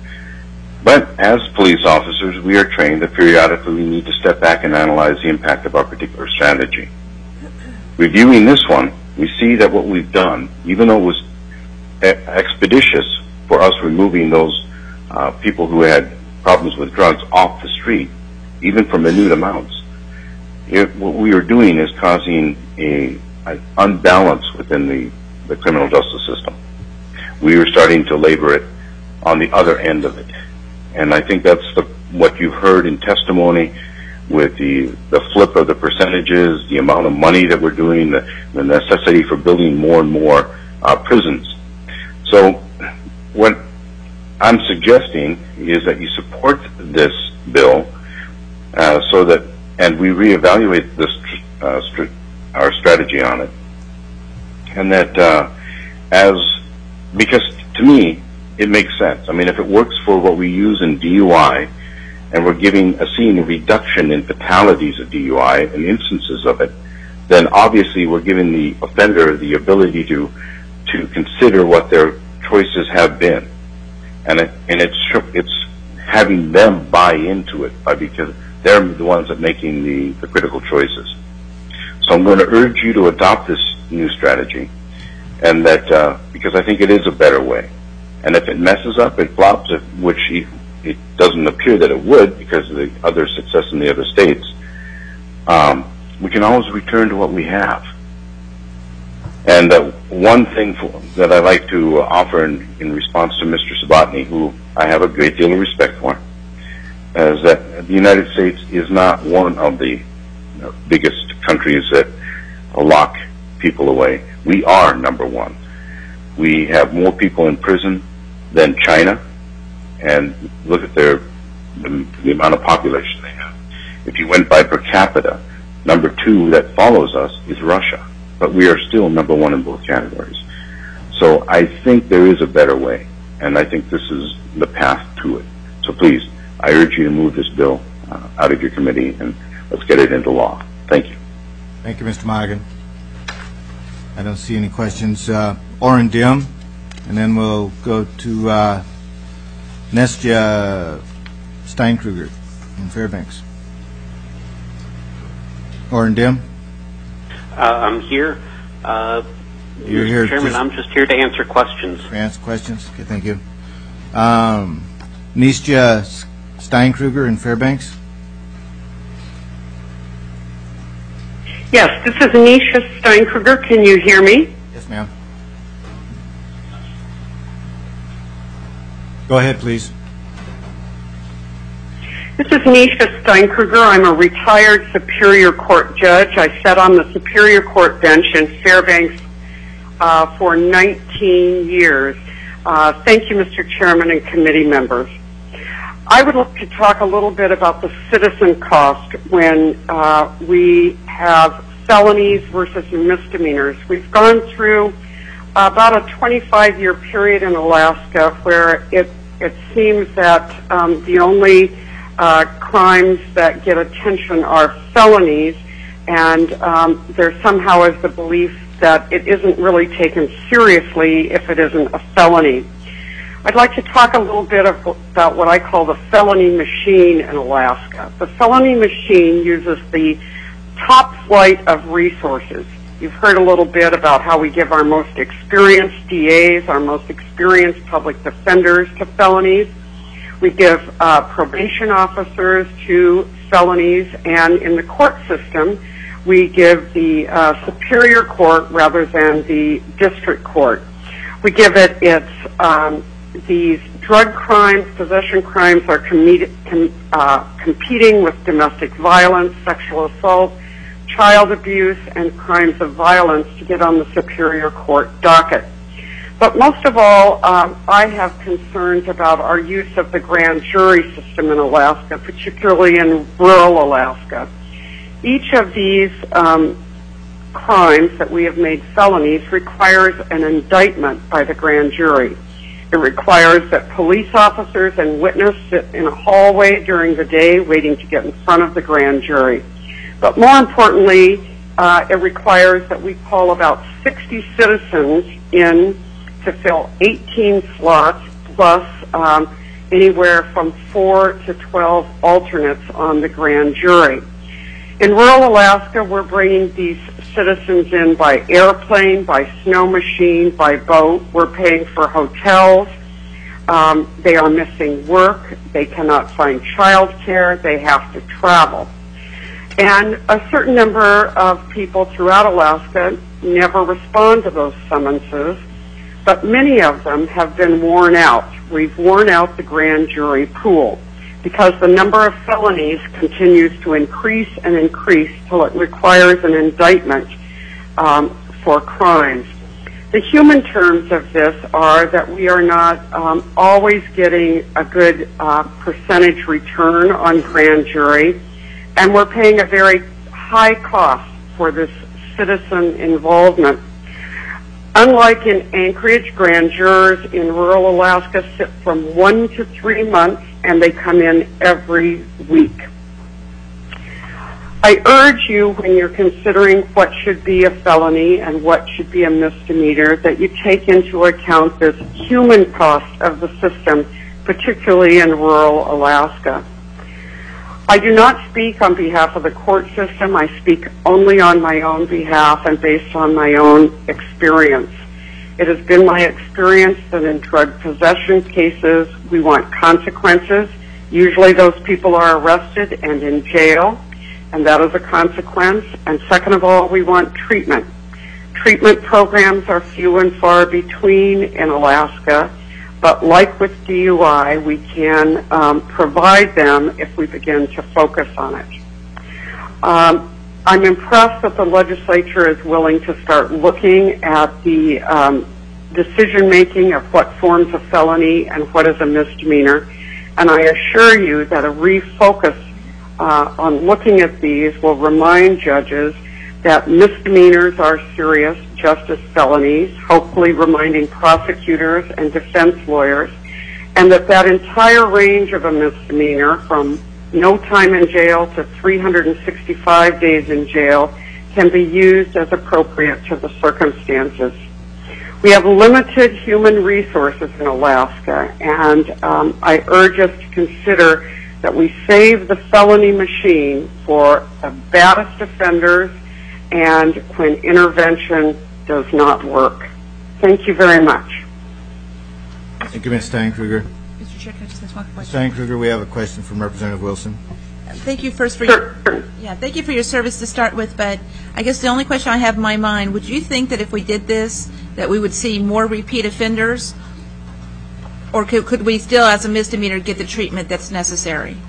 S10: But as police officers, we are trained that periodically we need to step back and analyze the impact of our particular strategy. Reviewing this one, we see that what we've done, even though it was expeditious for us removing those uh, people who had problems with drugs off the street, even for minute amounts, it, what we are doing is causing a, an unbalance within the, the criminal justice system. We are starting to labor it on the other end of it. And I think that's the, what you've heard in testimony with the, the flip of the percentages, the amount of money that we're doing, the, the necessity for building more and more uh, prisons. So what I'm suggesting is that you support this bill uh, so that, and we reevaluate this uh, str- our strategy on it. And that uh, as, because to me, it makes sense. I mean, if it works for what we use in D U I, and we're giving a seeing a reduction in fatalities of D U I and instances of it, then obviously we're giving the offender the ability to to consider what their choices have been, and it, and it's it's having them buy into it by because they're the ones that making the, the critical choices. So I'm going to urge you to adopt this new strategy, and that uh, because I think it is a better way. And if it messes up, it flops, which it doesn't appear that it would because of the other success in the other states, um, we can always return to what we have. And uh, one thing for, that I'd like to offer in, in response to Mister Sabatny, who I have a great deal of respect for, is that the United States is not one of the you know, biggest countries that lock people away. We are number one. We have more people in prison than China, and look at their the, the amount of population they have. If you went by per capita, number two that follows us is Russia. but we are still number one in both categories. So I think there is a better way, and I think this is the path to it. So please, I urge you to move this bill uh, out of your committee, and let's get it into law. Thank you.
S8: Thank you, Mister Monaghan. I don't see any questions. Uh, Oren Dim, and then we'll go to uh, Nestia Steinkruger in Fairbanks. Oren Dim?
S11: Uh, I'm here. Uh,
S8: You're
S11: Mister
S8: here.
S11: Chairman,
S8: just
S11: I'm just here to answer questions.
S8: answer questions. Okay, thank you. Um, Nestia Steinkruger in Fairbanks?
S9: Yes, this is Anisha Steinkruger. Can you hear me?
S8: Yes, ma'am. Go ahead, please.
S9: This is Anisha Steinkruger. I'm a retired Superior Court judge. I sat on the Superior Court bench in Fairbanks uh, for nineteen years. Uh, thank you, Mister Chairman and committee members. I would like to talk a little bit about the citizen cost when uh, we have felonies versus misdemeanors. We've gone through about a twenty-five year period in Alaska where it, it seems that um, the only uh, crimes that get attention are felonies, and um, there somehow is the belief that it isn't really taken seriously if it isn't a felony. I'd like to talk a little bit of, about what I call the felony machine in Alaska. The felony machine uses the top flight of resources. You've heard a little bit about how we give our most experienced D As, our most experienced public defenders to felonies. We give uh, probation officers to felonies, and in the court system, we give the uh, superior court rather than the district court. We give it its um, these drug crimes, possession crimes are com- com- uh, competing with domestic violence, sexual assault, child abuse, and crimes of violence to get on the Superior Court docket. But most of all, um, I have concerns about our use of the grand jury system in Alaska, particularly in rural Alaska. Each of these um, crimes that we have made felonies requires an indictment by the grand jury. It requires that police officers and witnesses sit in a hallway during the day waiting to get in front of the grand jury. But more importantly, uh, it requires that we call about sixty citizens in to fill eighteen slots plus um, anywhere from four to twelve alternates on the grand jury. In rural Alaska, we're bringing these citizens in by airplane, by snow machine, by boat. We're paying for hotels. Um, they are missing work. They cannot find child care. They have to travel. And a certain number of people throughout Alaska never respond to those summonses, but many of them have been worn out. We've worn out the grand jury pool, because the number of felonies continues to increase and increase till it requires an indictment um, for crimes. The human terms of this are that we are not um, always getting a good uh, percentage return on grand jury, and we're paying a very high cost for this citizen involvement. Unlike in Anchorage, grand jurors in rural Alaska sit from one to three months, and they come in every week. I urge you, when you're considering what should be a felony and what should be a misdemeanor, that you take into account this human cost of the system, particularly in rural Alaska. I do not speak on behalf of the court system. I speak only on my own behalf and based on my own experience. It has been my experience that in drug possession cases, we want consequences. Usually those people are arrested and in jail, and that is a consequence. And second of all, we want treatment. Treatment programs are few and far between in Alaska, but like with D U I, we can um, provide them if we begin to focus on it. Um, I'm impressed that the legislature is willing to start looking at the um, decision-making of what forms a felony and what is a misdemeanor, and I assure you that a refocus uh, on looking at these will remind judges
S12: that misdemeanors are serious, just as felonies, hopefully reminding prosecutors and defense lawyers, and that that entire range of a misdemeanor, from no time in jail to three hundred sixty-five days in jail, can be used as appropriate to the circumstances. We have limited human resources in Alaska, and um, I urge us to consider that we save the felony machine for the baddest offenders and when intervention does not work. Thank you very much.
S8: Thank you, Miz Steinkruger.
S13: Mister Chair, can I just ask one
S8: Miz
S13: question?
S8: Steinkruger, we have a question from Representative Wilson.
S13: Thank you first for your yeah. Thank you for your service to start with. But I guess the only question I have in my mind: would you think that if we did this, that we would see more repeat offenders, or could, could we still, as a misdemeanor, get the treatment that's necessary?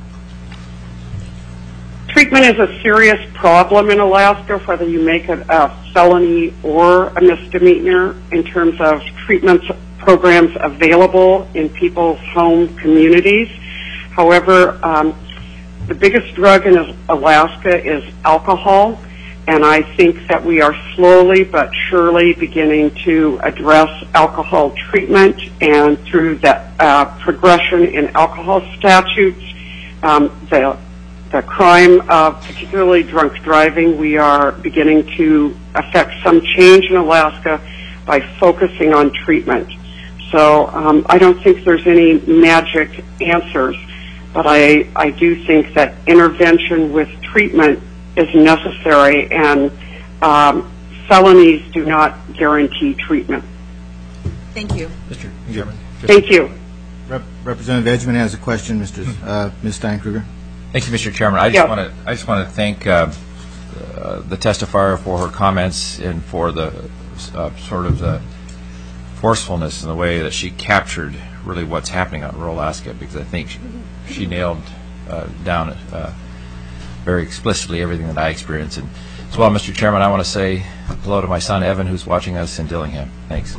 S12: Treatment is a serious problem in Alaska, whether you make it a felony or a misdemeanor, in terms of treatment programs available in people's home communities. However, um, the biggest drug in Alaska is alcohol, and I think that we are slowly but surely beginning to address alcohol treatment, and through that uh, progression in alcohol statutes, um, the the crime of particularly drunk driving, we are beginning to affect some change in Alaska by focusing on treatment. So um, I don't think there's any magic answers, but I, I do think that intervention with treatment is necessary, and um, felonies do not guarantee treatment.
S13: Thank you.
S6: Mister Chairman.
S12: Thank you.
S8: Rep- Representative Edgman has a question, Mister Uh, Miz Steinkruger.
S6: Thank you, Mister Chairman. I just
S12: Yeah.
S6: want to I just want to thank uh, uh, the testifier for her comments and for the uh, sort of the forcefulness in the way that she captured really what's happening on rural Alaska, because I think she, she nailed uh, down uh, very explicitly everything that I experienced. And as well, Mister Chairman, I want to say hello to my son Evan, who's watching us in Dillingham. Thanks.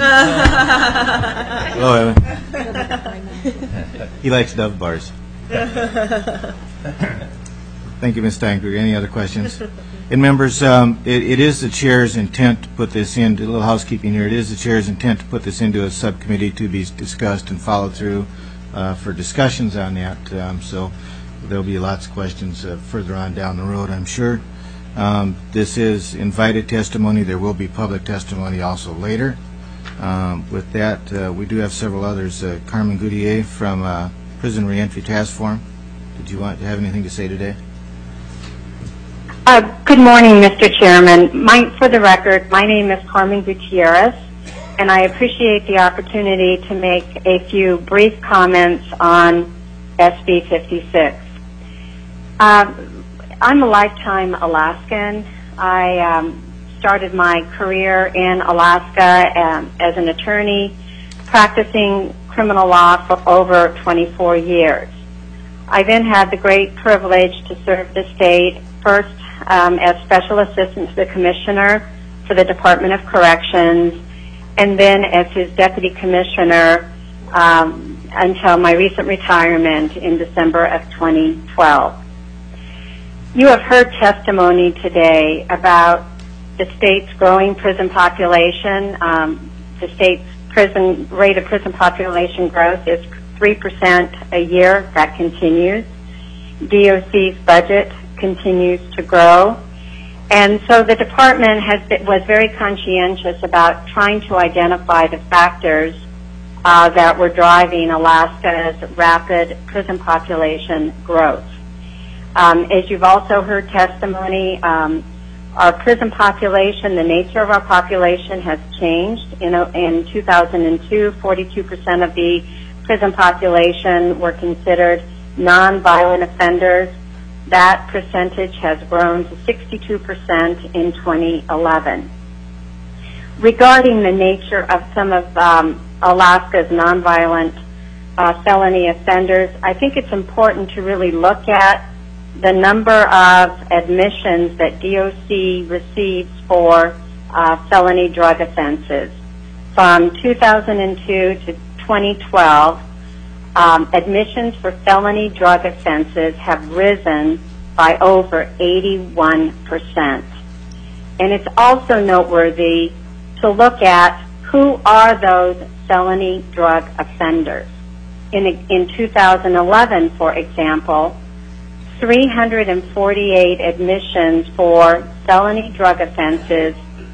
S8: Hello, Evan. He likes Dove bars. Thank you, Miz Steinkruger. Any other questions? And members, um, it, it is the chair's intent to put this in, a little housekeeping here, it is the chair's intent to put this into a subcommittee to be discussed and followed through uh, for discussions on that. Um, so there'll be lots of questions uh, further on down the road, I'm sure. Um, this is invited testimony. There will be public testimony also later. Um, with that, uh, we do have several others. Uh, Carmen Goudier from uh, Prison Reentry Task Force. Did you want to have anything to say today?
S14: Uh, good morning, Mister Chairman. My, for the record, my name is Carmen Gutierrez, and I appreciate the opportunity to make a few brief comments on S B fifty-six. Uh, I'm a lifetime Alaskan. I um, started my career in Alaska um, as an attorney, practicing criminal law for over twenty-four years. I then had the great privilege to serve the state, first um, as Special Assistant to the Commissioner for the Department of Corrections, and then as his Deputy Commissioner um, until my recent retirement in December of twenty twelve. You have heard testimony today about the state's growing prison population. Um, the state's prison rate of prison population growth is three percent a year. That continues. D O C's budget continues to grow. And so the department has been, was very conscientious about trying to identify the factors uh, that were driving Alaska's rapid prison population growth. Um, as you've also heard testimony, um, our prison population, the nature of our population has changed. In, in two thousand two, forty-two percent of the prison population were considered nonviolent offenders. That percentage has grown to sixty-two percent in twenty eleven. Regarding the nature of some of um, Alaska's nonviolent uh, felony offenders, I think it's important to really look at the number of admissions that D O C receives for uh, felony drug offenses. From two thousand two to twenty twelve, um, admissions for felony drug offenses have risen by over eighty-one percent. And it's also noteworthy to look at who are those felony drug offenders. In, in two thousand eleven, for example, three hundred forty-eight admissions for felony drug offenses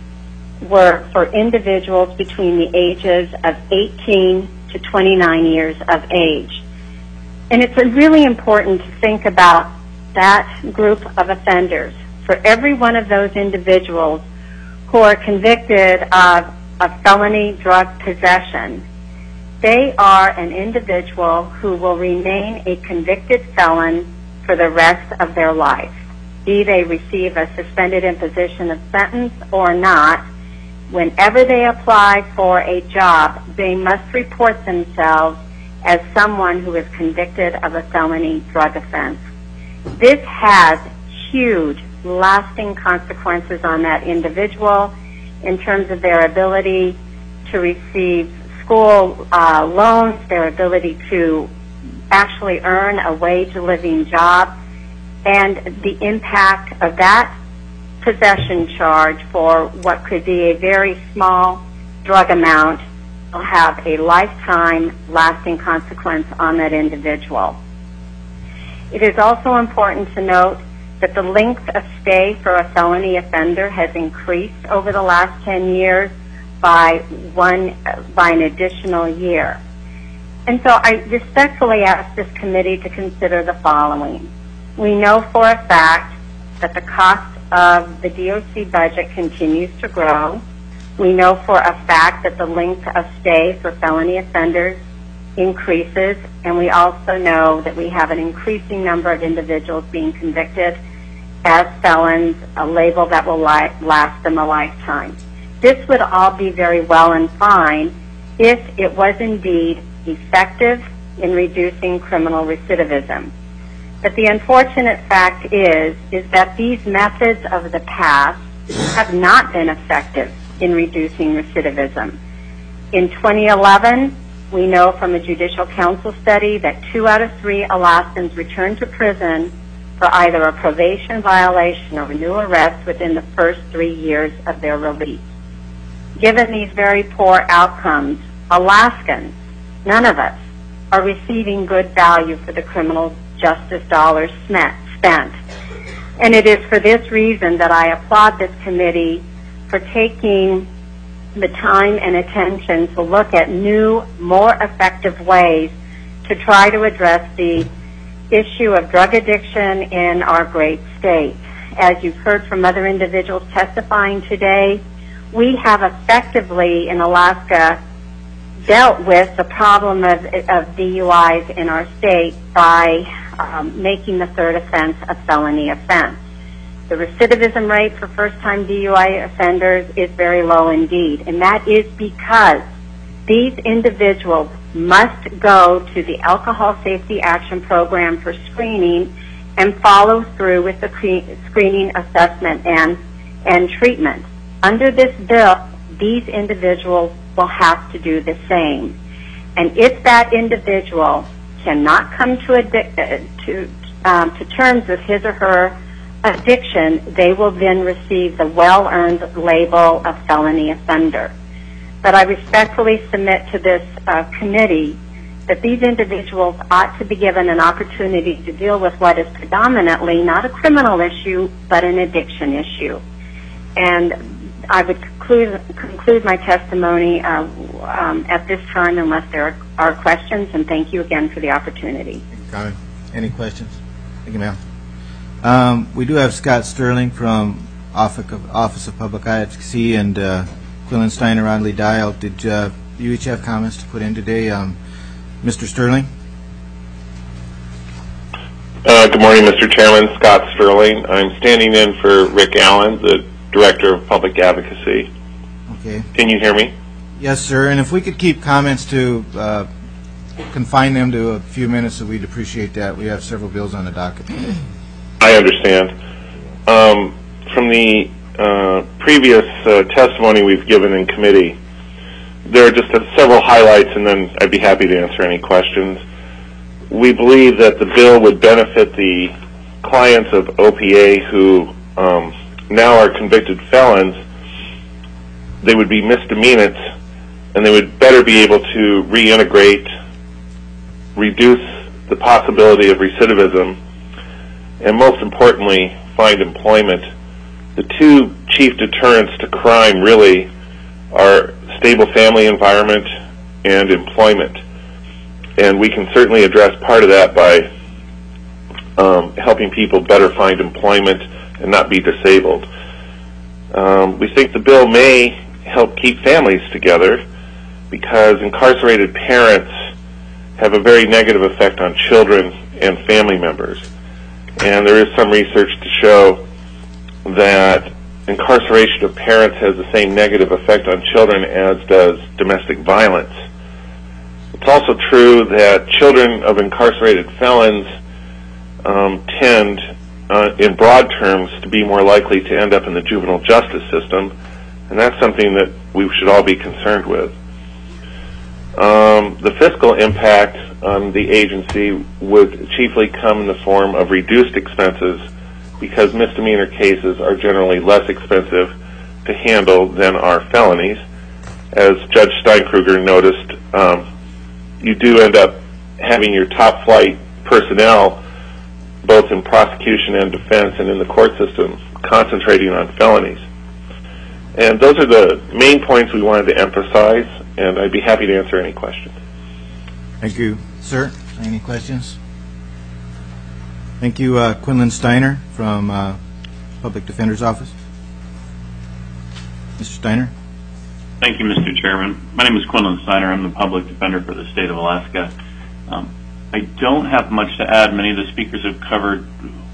S14: were for individuals between the ages of eighteen to twenty-nine years of age. And it's really important to think about that group of offenders. For every one of those individuals who are convicted of a felony drug possession, they are an individual who will remain a convicted felon for the rest of their life. Be they receive a suspended imposition of sentence or not, whenever they apply for a job, they must report themselves as someone who is convicted of a felony drug offense. This has huge, lasting consequences on that individual in terms of their ability to receive school uh, loans, their ability to actually earn a wage-living job, and the impact of that possession charge for what could be a very small drug amount will have a lifetime lasting consequence on that individual. It is also important to note that the length of stay for a felony offender has increased over the last ten years by one by an additional year. And so I respectfully ask this committee to consider the following. We know for a fact that the cost of the D O C budget continues to grow. We know for a fact that the length of stay for felony offenders increases, and we also know that we have an increasing number of individuals being convicted as felons, a label that will li- last them a lifetime. This would all be very well and fine if it was indeed effective in reducing criminal recidivism. But the unfortunate fact is, is that these methods of the past have not been effective in reducing recidivism. In twenty eleven, we know from a Judicial Council study that two out of three Alaskans returned to prison for either a probation violation or a new arrest within the first three years of their release. Given these very poor outcomes, Alaskans, none of us, are receiving good value for the criminal justice dollars spent. And it is for this reason that I applaud this committee for taking the time and attention to look at new, more effective ways to try to address the issue of drug addiction in our great state. As you've heard from other individuals testifying today, we have effectively in Alaska dealt with the problem of, of D U Is in our state by um, making the third offense a felony offense. The recidivism rate for first-time D U I offenders is very low indeed, and that is because these individuals must go to the Alcohol Safety Action Program for screening and follow through with the cre- screening assessment and, and treatment. Under this bill, these individuals will have to do the same. And if that individual cannot come to, addic- to, um, to terms with his or her addiction, they will then receive the well-earned label of felony offender. But I respectfully submit to this uh, committee that these individuals ought to be given an opportunity to deal with what is predominantly not a criminal issue, but an addiction issue. And I would conclude, conclude my testimony uh, um, at this time unless there are questions, and thank you again for the opportunity.
S8: Thank you, any questions? Thank you, ma'am. Um, we do have Scott Sterling from Office of, Office of Public Advocacy and uh, Quillen Steiner, Rodley Dial. Did uh, you each have comments to put in today? Um, Mister Sterling?
S15: Uh, good morning, Mister Chairman. Scott Sterling. I'm standing in for Rick Allen, the Director of Public Advocacy.
S8: Okay.
S15: Can you hear me?
S8: Yes, sir. And if we could keep comments to uh, confine them to a few minutes, so we'd appreciate that. We have several bills on the docket.
S15: I understand. Um, from the uh, previous uh, testimony we've given in committee, there are just uh, several highlights, and then I'd be happy to answer any questions. We believe that the bill would benefit the clients of O P A who um, now are convicted felons, they would be misdemeanants, and they would better be able to reintegrate, reduce the possibility of recidivism, and most importantly, find employment. The two chief deterrents to crime really are stable family environment and employment. And we can certainly address part of that by um, helping people better find employment and not be disabled. Um, we think the bill may help keep families together because incarcerated parents have a very negative effect on children and family members. And there is some research to show that incarceration of parents has the same negative effect on children as does domestic violence. It's also true that children of incarcerated felons um, tend, uh, in broad terms, to be more likely to end up in the juvenile justice system, and that's something that we should all be concerned with. Um, the fiscal impact on the agency would chiefly come in the form of reduced expenses because misdemeanor cases are generally less expensive to handle than are felonies. As Judge Steinkruger noticed, um, you do end up having your top flight personnel, both in prosecution and defense and in the court system, concentrating on felonies. And those are the main points we wanted to emphasize, and I'd be happy to answer any questions.
S8: Thank you. Sir, any questions? Thank you, uh, Quinlan Steiner from uh, Public Defender's Office. Mister Steiner?
S16: Thank you, Mister Chairman. My name is Quinlan Steiner. I'm the Public Defender for the State of Alaska. Um, I don't have much to add. Many of the speakers have covered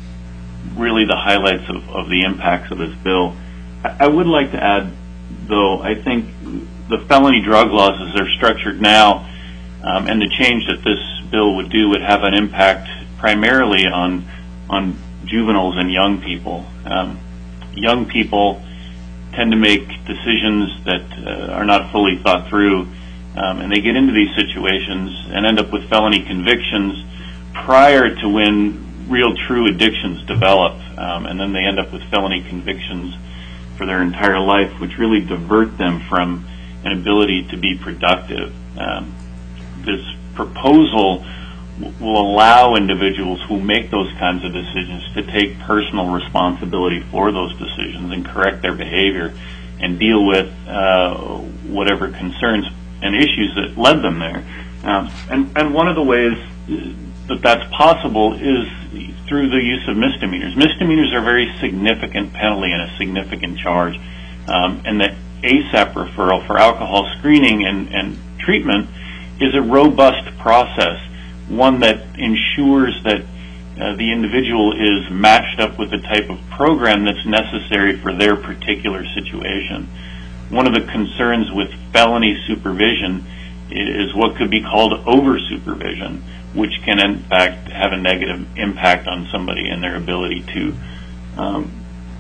S16: really the highlights of, of the impacts of this bill. I, I would like to add, though, I think the felony drug laws as they're structured now um, and the change that this bill would do would have an impact primarily on on juveniles and young people. Um, young people tend to make decisions that uh, are not fully thought through, um, and they get into these situations and end up with felony convictions prior to when real true addictions develop, um, and then they end up with felony convictions for their entire life, which really divert them from an ability to be productive. Um, this proposal will allow individuals who make those kinds of decisions to take personal responsibility for those decisions and correct their behavior and deal with uh, whatever concerns and issues that led them there. Um, and, and one of the ways that that's possible is through the use of misdemeanors. Misdemeanors are a very significant penalty and a significant charge. Um, and the A S A P referral for alcohol screening and, and treatment is a robust process, one that ensures that uh, the individual is matched up with the type of program that's necessary for their particular situation. One of the concerns with felony supervision is what could be called over-supervision, which can in fact have a negative impact on somebody and their ability to um,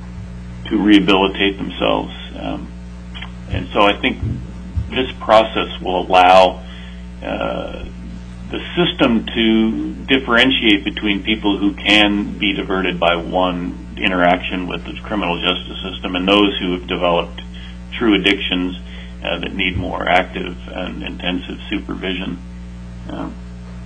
S16: to rehabilitate themselves. Um, and so I think this process will allow uh, the system to differentiate between people who can be diverted by one interaction with the criminal justice system and those who have developed true addictions uh, that need more active and intensive supervision. Um,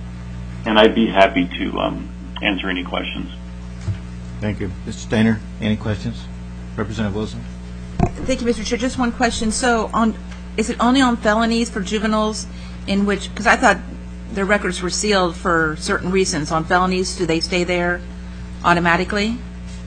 S16: and I'd be happy to um, answer any questions.
S8: Thank you. Mister Steiner, any questions? Representative Wilson?
S13: Thank you, Mister Chair. Just one question. So, on is it only on felonies for juveniles in which, because I thought their records were sealed for certain reasons. On felonies, do they stay there automatically?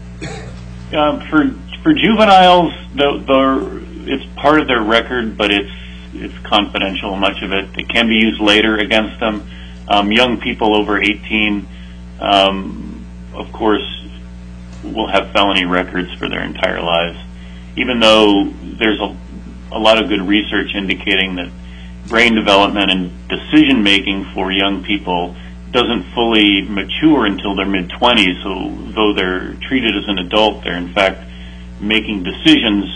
S16: Um, for for juveniles, the, the, it's part of their record, but it's it's confidential. Much of it it can be used later against them. Um, young people over eighteen, um, of course, will have felony records for their entire lives. Even though there's a, a lot of good research indicating that brain development and decision making for young people doesn't fully mature until their mid twenties, so though they're treated as an adult, they're in fact making decisions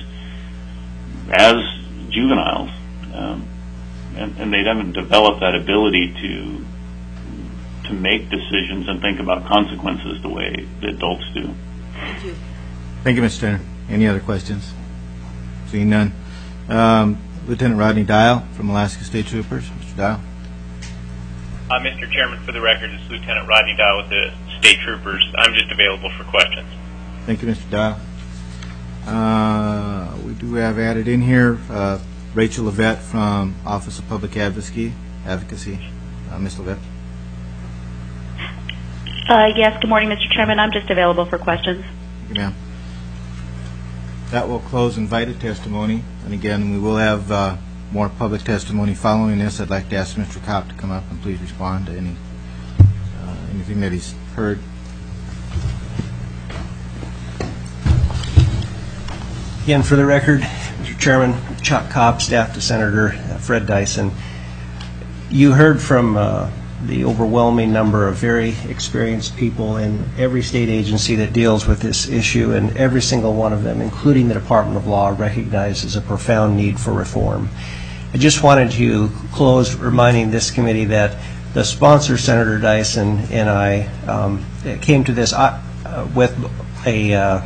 S16: as juveniles, um, and, and they haven't developed that ability to to make decisions and think about consequences the way the adults do.
S13: Thank you.
S8: Thank you, Mister Steiner. Any other questions? Seeing none. Um, Lieutenant Rodney Dial from Alaska State Troopers. Mister Dial.
S17: Uh, Mister Chairman, for the record, this is Lieutenant Rodney Dial with the State Troopers. I'm just available for questions.
S8: Thank you, Mister Dial. Uh, we do have added in here uh, Rachel Levette from Office of Public Advocacy. Advocacy. Uh, Miz Levette.
S18: Uh, yes, good morning, Mister Chairman. I'm just available for questions.
S8: Thank you, ma'am. That will close invited testimony. And again, we will have uh, more public testimony following this. I'd like to ask Mister Kopp to come up and please respond to any uh, anything that he's heard.
S4: Again, for the record, Mister Chairman, Chuck Kopp, staff to Senator Fred Dyson. You heard from uh, the overwhelming number of very experienced people in every state agency that deals with this issue, and every single one of them, including the Department of Law, recognizes a profound need for reform. I just wanted to close reminding this committee that the sponsor, Senator Dyson, and I um, came to this uh, with a uh,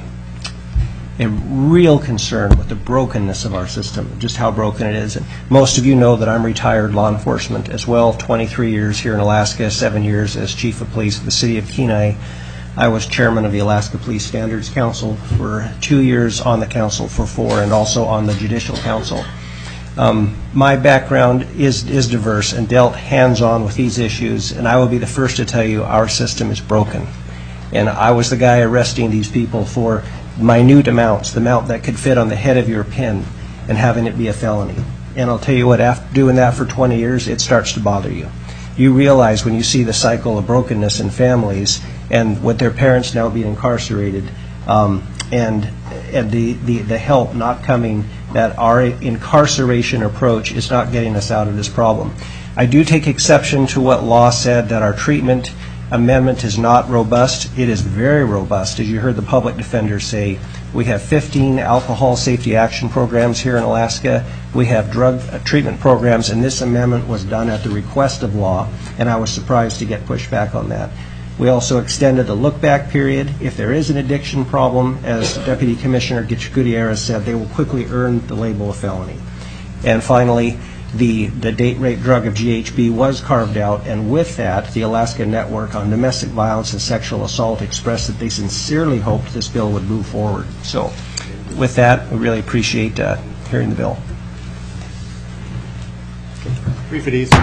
S4: a real concern with the brokenness of our system, just how broken it is. And most of you know that I'm retired law enforcement as well, twenty-three years here in Alaska, seven years as Chief of Police of the City of Kenai. I was chairman of the Alaska Police Standards Council for two years, on the council for four, and also on the Judicial Council. Um, my background is, is diverse and dealt hands-on with these issues, and I will be the first to tell you our system is broken. And I was the guy arresting these people for minute amounts, the amount that could fit on the head of your pin, and having it be a felony. And I'll tell you what, after doing that for twenty years, it starts to bother you. You realize when you see the cycle of brokenness in families and with their parents now being incarcerated, um, and and the, the, the help not coming, that our incarceration approach is not getting us out of this problem. I do take exception to what Law said, that our treatment amendment is not robust. It is very robust. As you heard the public defender say, we have fifteen alcohol safety action programs here in Alaska. We have drug treatment programs, and this amendment was done at the request of Law, and I was surprised to get pushback on that. We also extended the look-back period. If there is an addiction problem, as Deputy Commissioner Gutierrez said, they will quickly earn the label of felony. And finally, The, the date rape drug of G H B was carved out, and with that, the Alaska Network on Domestic Violence and Sexual Assault expressed that they sincerely hoped this bill would move forward. So with that, we really appreciate uh, hearing the bill.
S8: Brief it easy.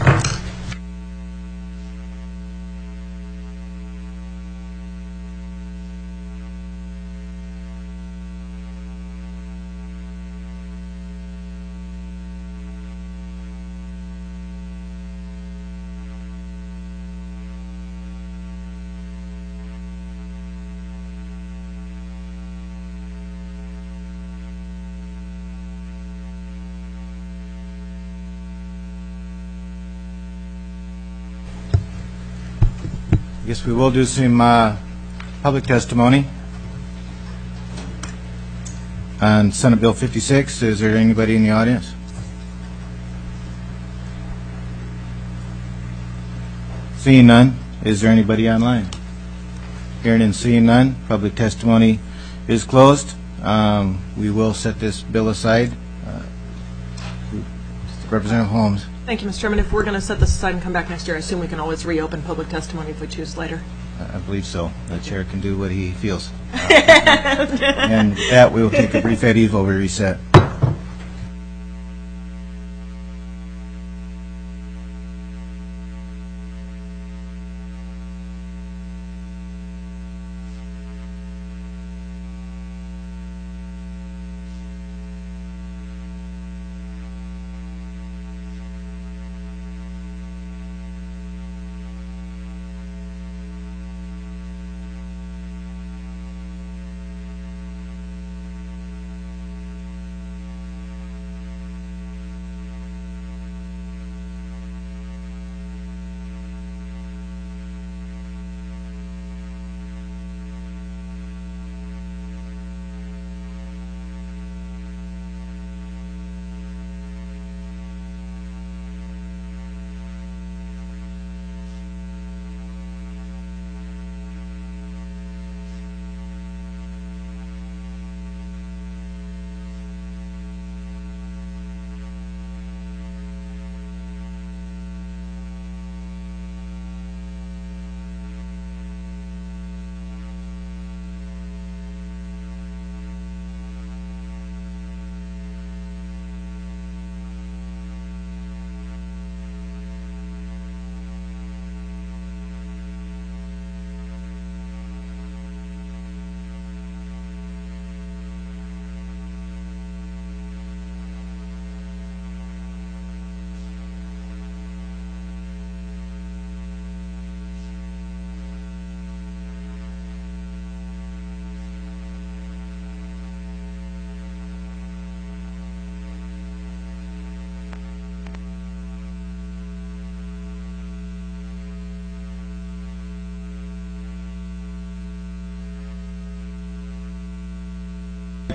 S8: I guess we will do some uh, public testimony on Senate Bill fifty-six. Is there anybody in the audience? Seeing none, is there anybody online? Hearing and seeing none, public testimony is closed. Um, we will set this bill aside. Uh, Representative Holmes.
S2: Thank you, Mister Chairman. If we're going to set this aside and come back next year, I assume we can always reopen public testimony if we choose later.
S8: I believe so. The chair can do what he feels. Uh, and with that, we will take a brief ad evo. We reset.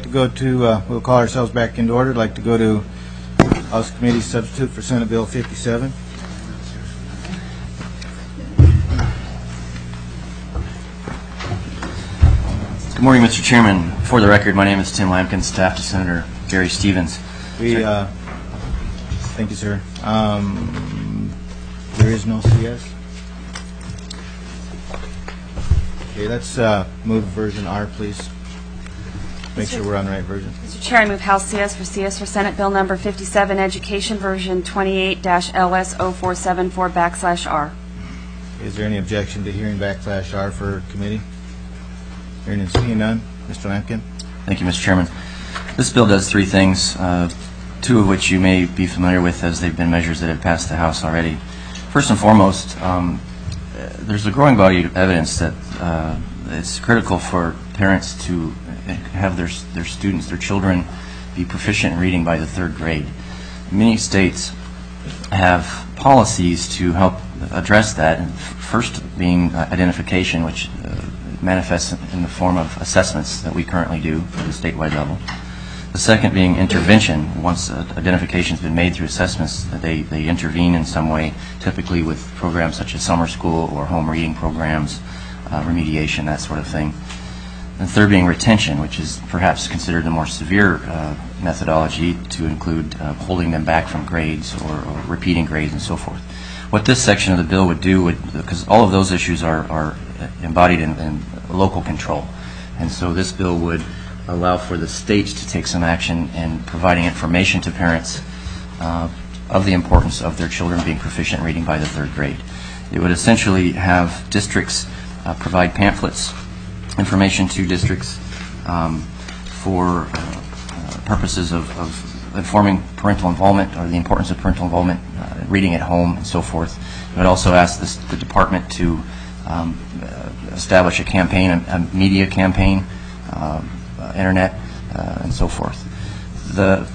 S8: like to go to, uh, we'll call ourselves back into order. I'd like to go to House Committee Substitute for Senate Bill fifty-seven.
S19: Good morning, Mister Chairman. For the record, my name is Tim Lampkin, staff to Senator Gary Stevens.
S8: We, uh, thank you, sir. Um, there is no C S. Okay, let's uh, move version R, please. Make sure we're on the right version.
S20: Mister Chair, I move House C S for C S for Senate Bill Number fifty-seven, Education Version twenty-eight L S zero four seven four backslash R.
S8: Is there any objection to hearing backslash R for committee? Hearing and seeing none. Mister Lampkin.
S19: Thank you, Mister Chairman. This bill does three things, uh, two of which you may be familiar with as they've been measures that have passed the House already. First and foremost, um, there's a growing body of evidence that uh, it's critical for parents to have their their students, their children, be proficient in reading by the third grade. Many states have policies to help address that, and first being uh, identification, which uh, manifests in the form of assessments that we currently do at the statewide level. The second being intervention. Once uh, identification has been made through assessments, they, they intervene in some way, typically with programs such as summer school or home reading programs, uh, remediation, that sort of thing. And third being retention, which is perhaps considered a more severe uh, methodology to include uh, holding them back from grades or, or repeating grades and so forth. What this section of the bill would do, would, because all of those issues are, are embodied in, in local control, and so this bill would allow for the states to take some action in providing information to parents uh, of the importance of their children being proficient in reading by the third grade. It would essentially have districts uh, provide pamphlets, information to districts um, for uh, uh, purposes of, of informing parental involvement or the importance of parental involvement, uh, reading at home, and so forth. It would also ask this, the department to um, uh, establish a campaign, a, a media campaign, uh, uh, internet, uh, and so forth. The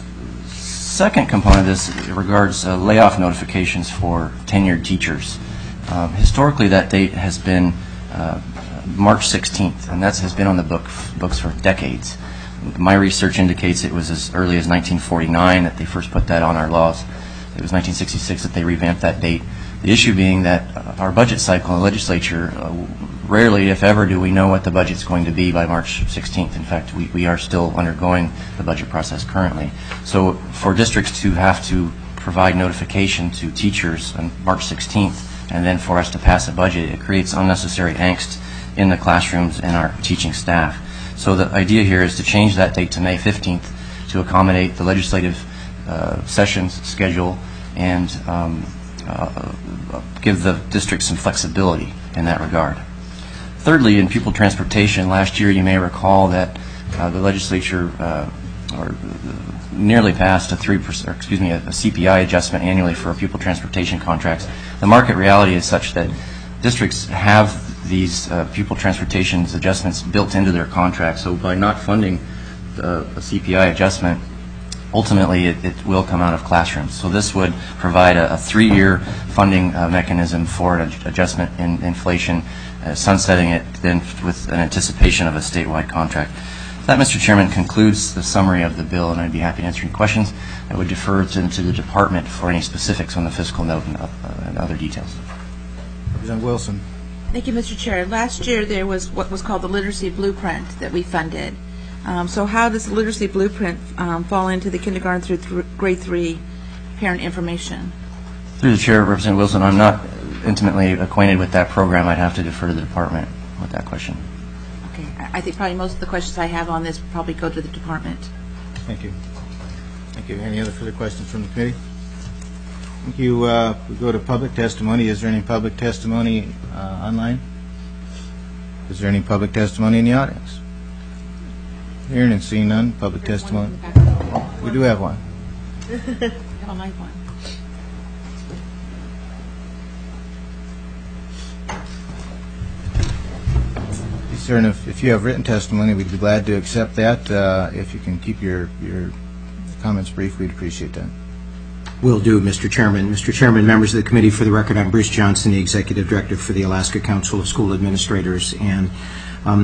S19: second component of this regards uh, layoff notifications for tenured teachers. Uh, historically, that date has been uh, March sixteenth, and that has been on the book, books for decades. My research indicates it was as early as nineteen forty-nine that they first put that on our laws. It was nineteen sixty-six that they revamped that date. The issue being that uh, our budget cycle in the legislature, uh, rarely, if ever, do we know what the budget's going to be by March sixteenth. In fact, we, we are still undergoing the budget process currently. So for districts to have to provide notification to teachers on March sixteenth and then for us to pass a budget, it creates unnecessary angst in the classrooms and our teaching staff. So the idea here is to change that date to May fifteenth to accommodate the legislative uh, sessions schedule and um, uh, give the district some flexibility in that regard. Thirdly, in pupil transportation, last year you may recall that uh, the legislature uh, or nearly passed a three percent, or excuse me, a, a C P I adjustment annually for pupil transportation contracts. The market reality is such that districts have these uh, pupil transportation adjustments built into their contracts. So by not funding uh, a C P I adjustment, ultimately it, it will come out of classrooms. So this would provide a, a three-year funding uh, mechanism for an ad adjustment in inflation, uh, sunsetting it then with an anticipation of a statewide contract. That, Mister Chairman, concludes the summary of the bill, and I'd be happy to answer any questions. I would defer to, to the department for any specifics on the fiscal note and, uh, and other details.
S8: Representative Wilson.
S13: Thank you, Mister Chair. Last year there was what was called the Literacy Blueprint that we funded. Um, so how does the Literacy Blueprint um, fall into the kindergarten through th grade three parent information?
S19: Through the Chair, Representative Wilson, I'm not intimately acquainted with that program. I'd have to defer to the department with that question.
S13: Okay. I think probably most of the questions I have on this probably go to the department.
S8: Thank you. Thank you. Any other further questions from the committee? Thank you. Uh, we go to public testimony. Is there any public testimony uh, online? Is there any public testimony in the audience? Hearing and seeing none. Public testimony. Oh, we do have one.
S13: I don't like one.
S8: Yes, sir. And if, if you have written testimony, we'd be glad to accept that. Uh, if you can keep your your comments brief, we'd appreciate that.
S4: Will do, Mister Chairman. Mister Chairman, members of the committee, for the record, I'm Bruce Johnson, the Executive Director for the Alaska Council of School Administrators. And um,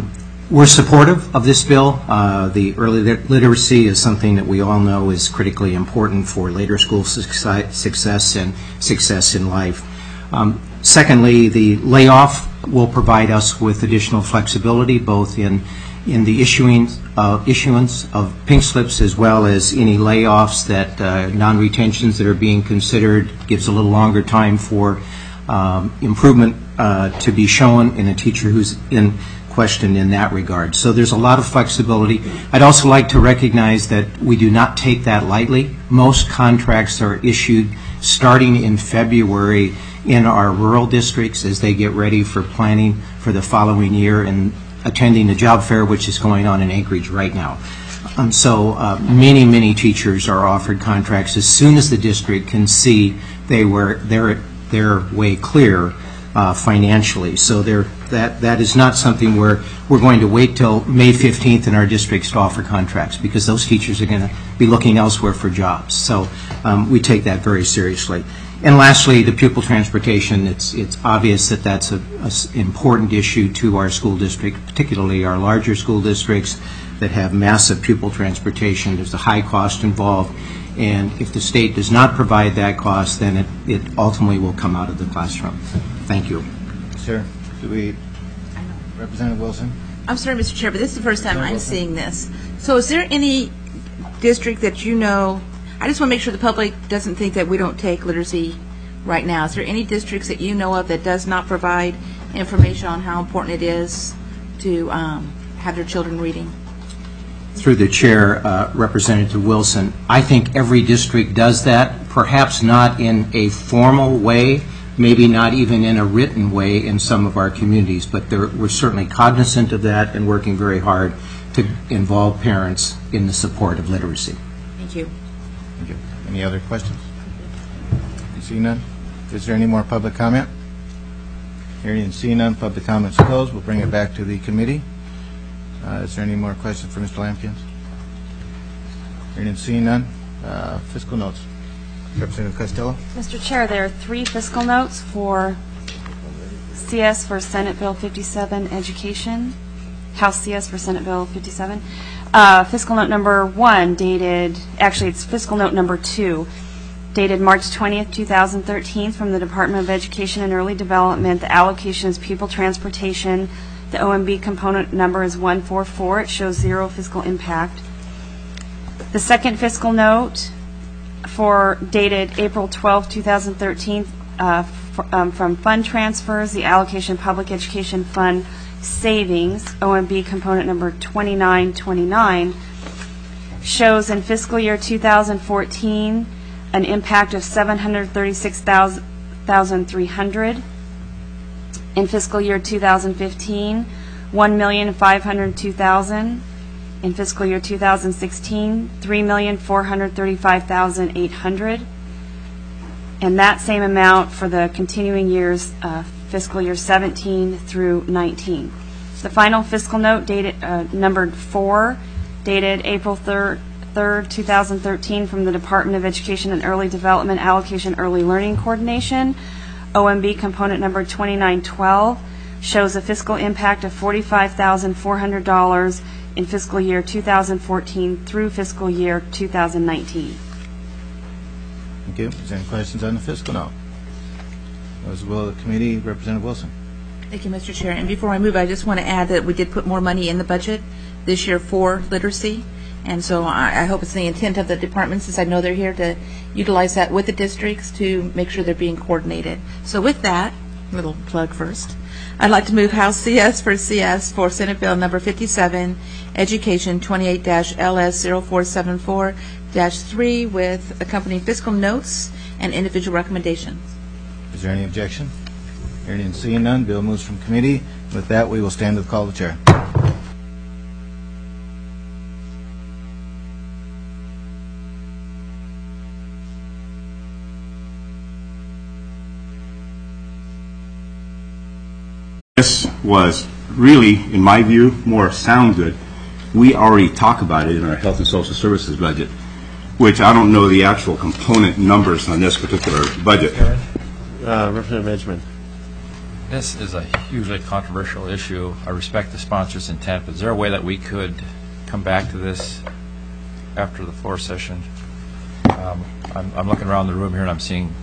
S4: we're supportive of this bill. Uh, the early lit- literacy is something that we all know is critically important for later school success, success and success in life. Um, secondly, the layoff will provide us with additional flexibility, both in in the issuing uh, issuance of pink slips as well as any layoffs that uh, non-retentions that are being considered. Gives a little longer time for um, improvement uh, to be shown in a teacher who's in question in that regard. So there's a lot of flexibility. I'd also like to recognize that we do not take that lightly. Most contracts are issued starting in February in our rural districts as they get ready for planning for the following year and attending the job fair, which is going on in Anchorage right now. Um, so uh, many, many teachers are offered contracts as soon as the district can see they were their their way clear uh, financially. So there, that that is not something where we're going to wait till May fifteenth in our districts to offer contracts, because those teachers are going to be looking elsewhere for jobs. So um, we take that very seriously. And lastly, the pupil transportation, it's it's obvious that that's an important issue to our school district, particularly our larger school districts that have massive pupil transportation. There's a high cost involved, and if the state does not provide that cost, then it, it ultimately will come out of the classroom. Thank you.
S8: Sir, do we, Representative Wilson?
S13: I'm sorry, Mister Chair, but this is the first time I'm seeing this. So is there any district that you know, I just want to make sure the public doesn't think that we don't take literacy right now. Is there any districts that you know of that does not provide information on how important it is to um, have their children reading?
S4: Through the chair, uh, Representative Wilson, I think every district does that, perhaps not in a formal way, maybe not even in a written way in some of our communities, but there, we're certainly cognizant of that and working very hard to involve parents in the support of literacy.
S13: Thank you.
S8: Thank you. Any other questions? You see none? Is there any more public comment? Hearing and seeing none, public comments closed. We'll bring it back to the committee. Uh, is there any more questions for Mister Lampkins? Hearing and seeing none. Uh, fiscal notes. Representative Costello.
S20: Mister Chair, there are three fiscal notes for C S for Senate Bill fifty-seven, Education, House C S for Senate Bill fifty-seven. Uh, fiscal note number one dated, actually it's fiscal note number two, dated March twentieth, two thousand thirteen from the Department of Education and Early Development. The allocation is pupil transportation. The O M B component number is one forty-four. It shows zero fiscal impact. The second fiscal note for dated April twelfth, two thousand thirteen uh, for, um, from fund transfers, the allocation public education fund savings, O M B component number twenty-nine twenty-nine, shows in fiscal year two thousand fourteen an impact of seven hundred thirty-six thousand three hundred dollars. In fiscal year two thousand fifteen, one million five hundred two thousand dollars. In fiscal year two thousand sixteen, three million four hundred thirty-five thousand eight hundred dollars. And that same amount for the continuing years, uh, fiscal year seventeen through nineteen. The final fiscal note, dated uh, numbered four, dated April third, two thousand thirteen, from the Department of Education and Early Development, Allocation Early Learning Coordination, O M B component number twenty-nine twelve, shows a fiscal impact of forty-five thousand four hundred dollars in fiscal year two thousand fourteen through fiscal year two thousand nineteen.
S8: Thank you. Is there any questions on the fiscal note? As well, the committee, Representative Wilson.
S13: Thank you, Mister Chair. And before I move, I just want to add that we did put more money in the budget this year for literacy. And so I, I hope it's the intent of the department, since I know they're here, to utilize that with the districts to make sure they're being coordinated. So with that, little plug first, I'd like to move House C S for C S for Senate Bill number fifty-seven, Education twenty-eight L S zero four seven four dash three, with accompanying fiscal notes and individual recommendations.
S8: Is there any objection? Hearing and seeing none, bill moves from committee. With that, we will stand to the call of the chair.
S21: This was really, in my view, more sound good. We already talk about it in our Health and Social Services budget, which I don't know the actual component numbers on this particular budget.
S1: Uh, Representative Edgman.
S6: This is a hugely controversial issue. I respect the sponsor's intent, but is there a way that we could come back to this after the floor session? Um, I'm, I'm looking around the room here and I'm seeing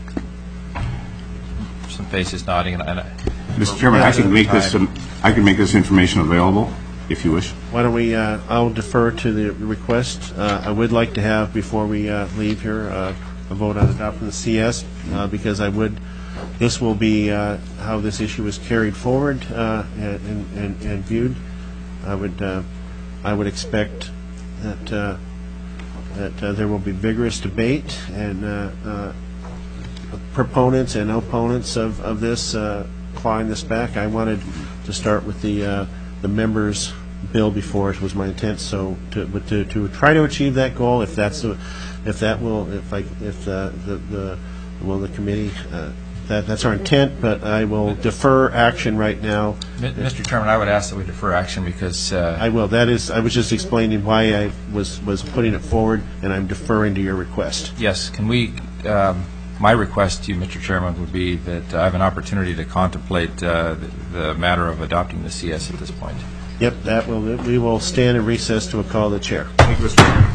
S6: some faces nodding. And, and
S21: Mister Chairman, I can make this um, I can make this information available if you wish.
S1: Why don't we? Uh, I'll defer to the request. Uh, I would like to have before we uh, leave here uh, a vote on adopting the C S uh, because I would. This will be uh, how this issue is carried forward uh, and, and, and viewed. I would uh, I would expect that uh, that uh, there will be vigorous debate and uh, uh, proponents and opponents of of this uh, clawing this back. I wanted to start with the uh, the members' bill before it was my intent. So to but to, to try to achieve that goal, if that's the, if that will if I if the the, the will the committee. Uh, That, that's our intent, but I will defer action right now.
S6: Mister Chairman, I would ask that we defer action because... Uh,
S1: I will. That is, I was just explaining why I was, was putting it forward, and I'm deferring to your request.
S6: Yes. Can we, um, my request to you, Mister Chairman, would be that I have an opportunity to contemplate uh, the, the matter of adopting the C S at this point.
S1: Yep, that will, we will stand in recess to a call of the chair.
S21: Thank you, Mister Chairman.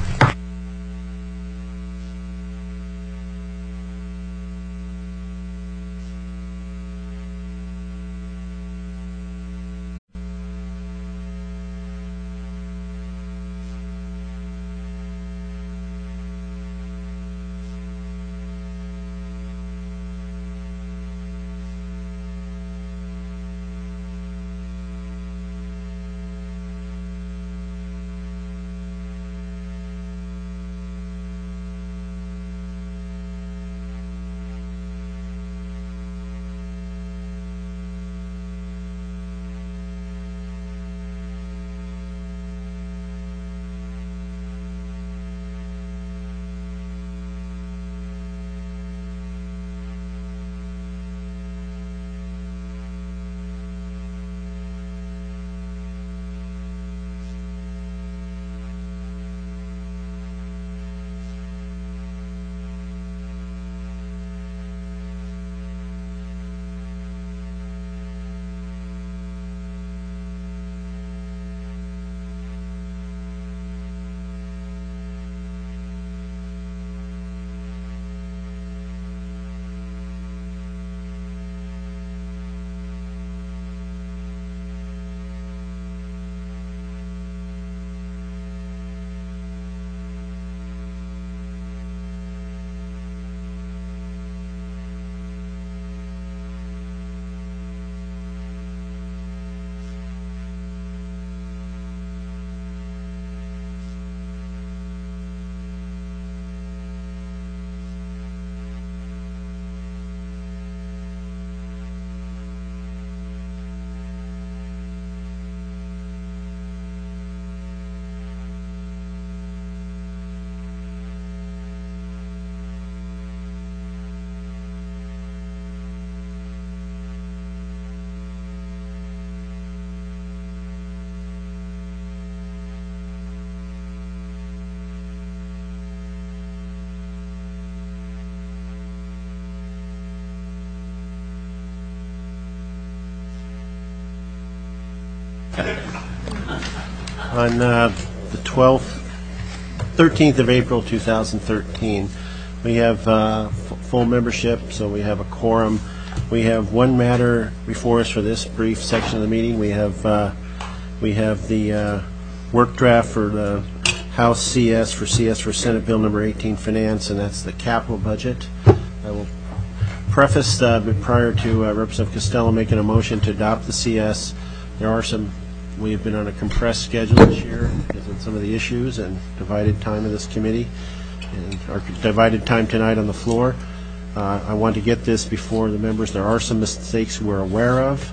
S1: On uh, the twelfth, thirteenth of April, two thousand thirteen, we have uh, f- full membership, so we have a quorum. We have one matter before us for this brief section of the meeting. We have uh, we have the uh, work draft for the House C S for C S for Senate Bill Number eighteen, Finance, and that's the capital budget. I will preface uh, but prior to uh, Representative Costello making a motion to adopt the C S. There are some. We have been on a compressed schedule this year because of some of the issues and divided time of this committee and our divided time tonight on the floor. Uh, I want to get this before the members. There are some mistakes we're aware of,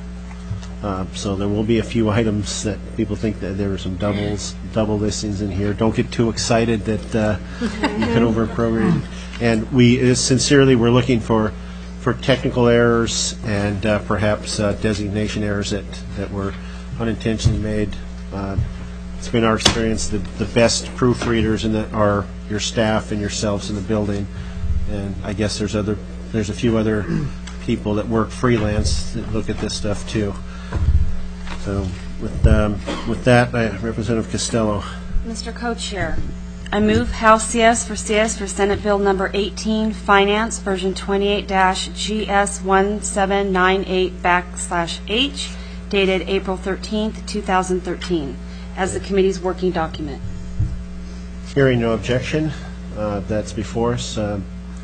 S1: uh, so there will be a few items that people think that there are some doubles, double listings in here. Don't get too excited that uh, you could over-appropriate. And we uh, sincerely, we're looking for for technical errors and uh, perhaps uh, designation errors that, that were unintentionally made. Uh, it's been our experience that the best proofreaders in that are your staff and yourselves in the building. And I guess there's other, there's a few other people that work freelance that look at this stuff too. So with um, with that, I, Representative Costello.
S20: Mister Co-Chair, I move House C S for C S for Senate Bill Number eighteen, Finance, version twenty-eight G S one seven nine eight backslash H, dated April thirteenth, two thousand thirteen, as the committee's working document.
S1: Hearing no objection, uh, that's before us. Uh,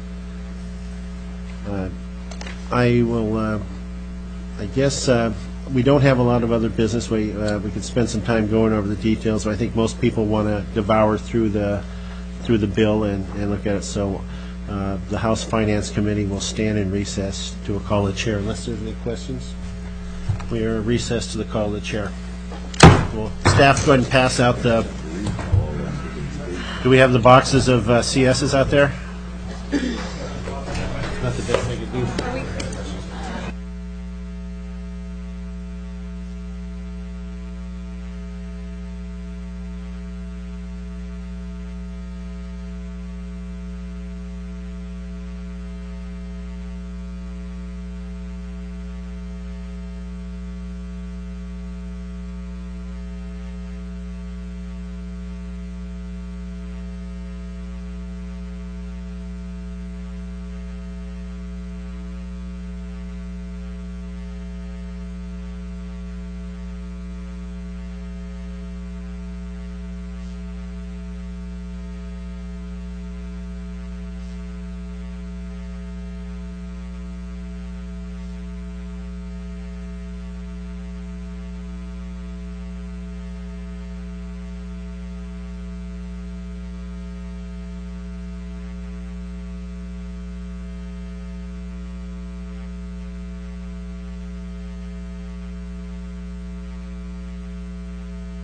S1: uh, I will, uh, I guess, uh, we don't have a lot of other business. We uh, we could spend some time going over the details, but I think most people want to devour through the through the bill and, and look at it. So uh, the House Finance Committee will stand in recess to a call of the chair. Unless there's any questions, we are in recess to the call of the chair. Will staff go ahead and pass out the? Do we have the boxes of uh, C S's out there?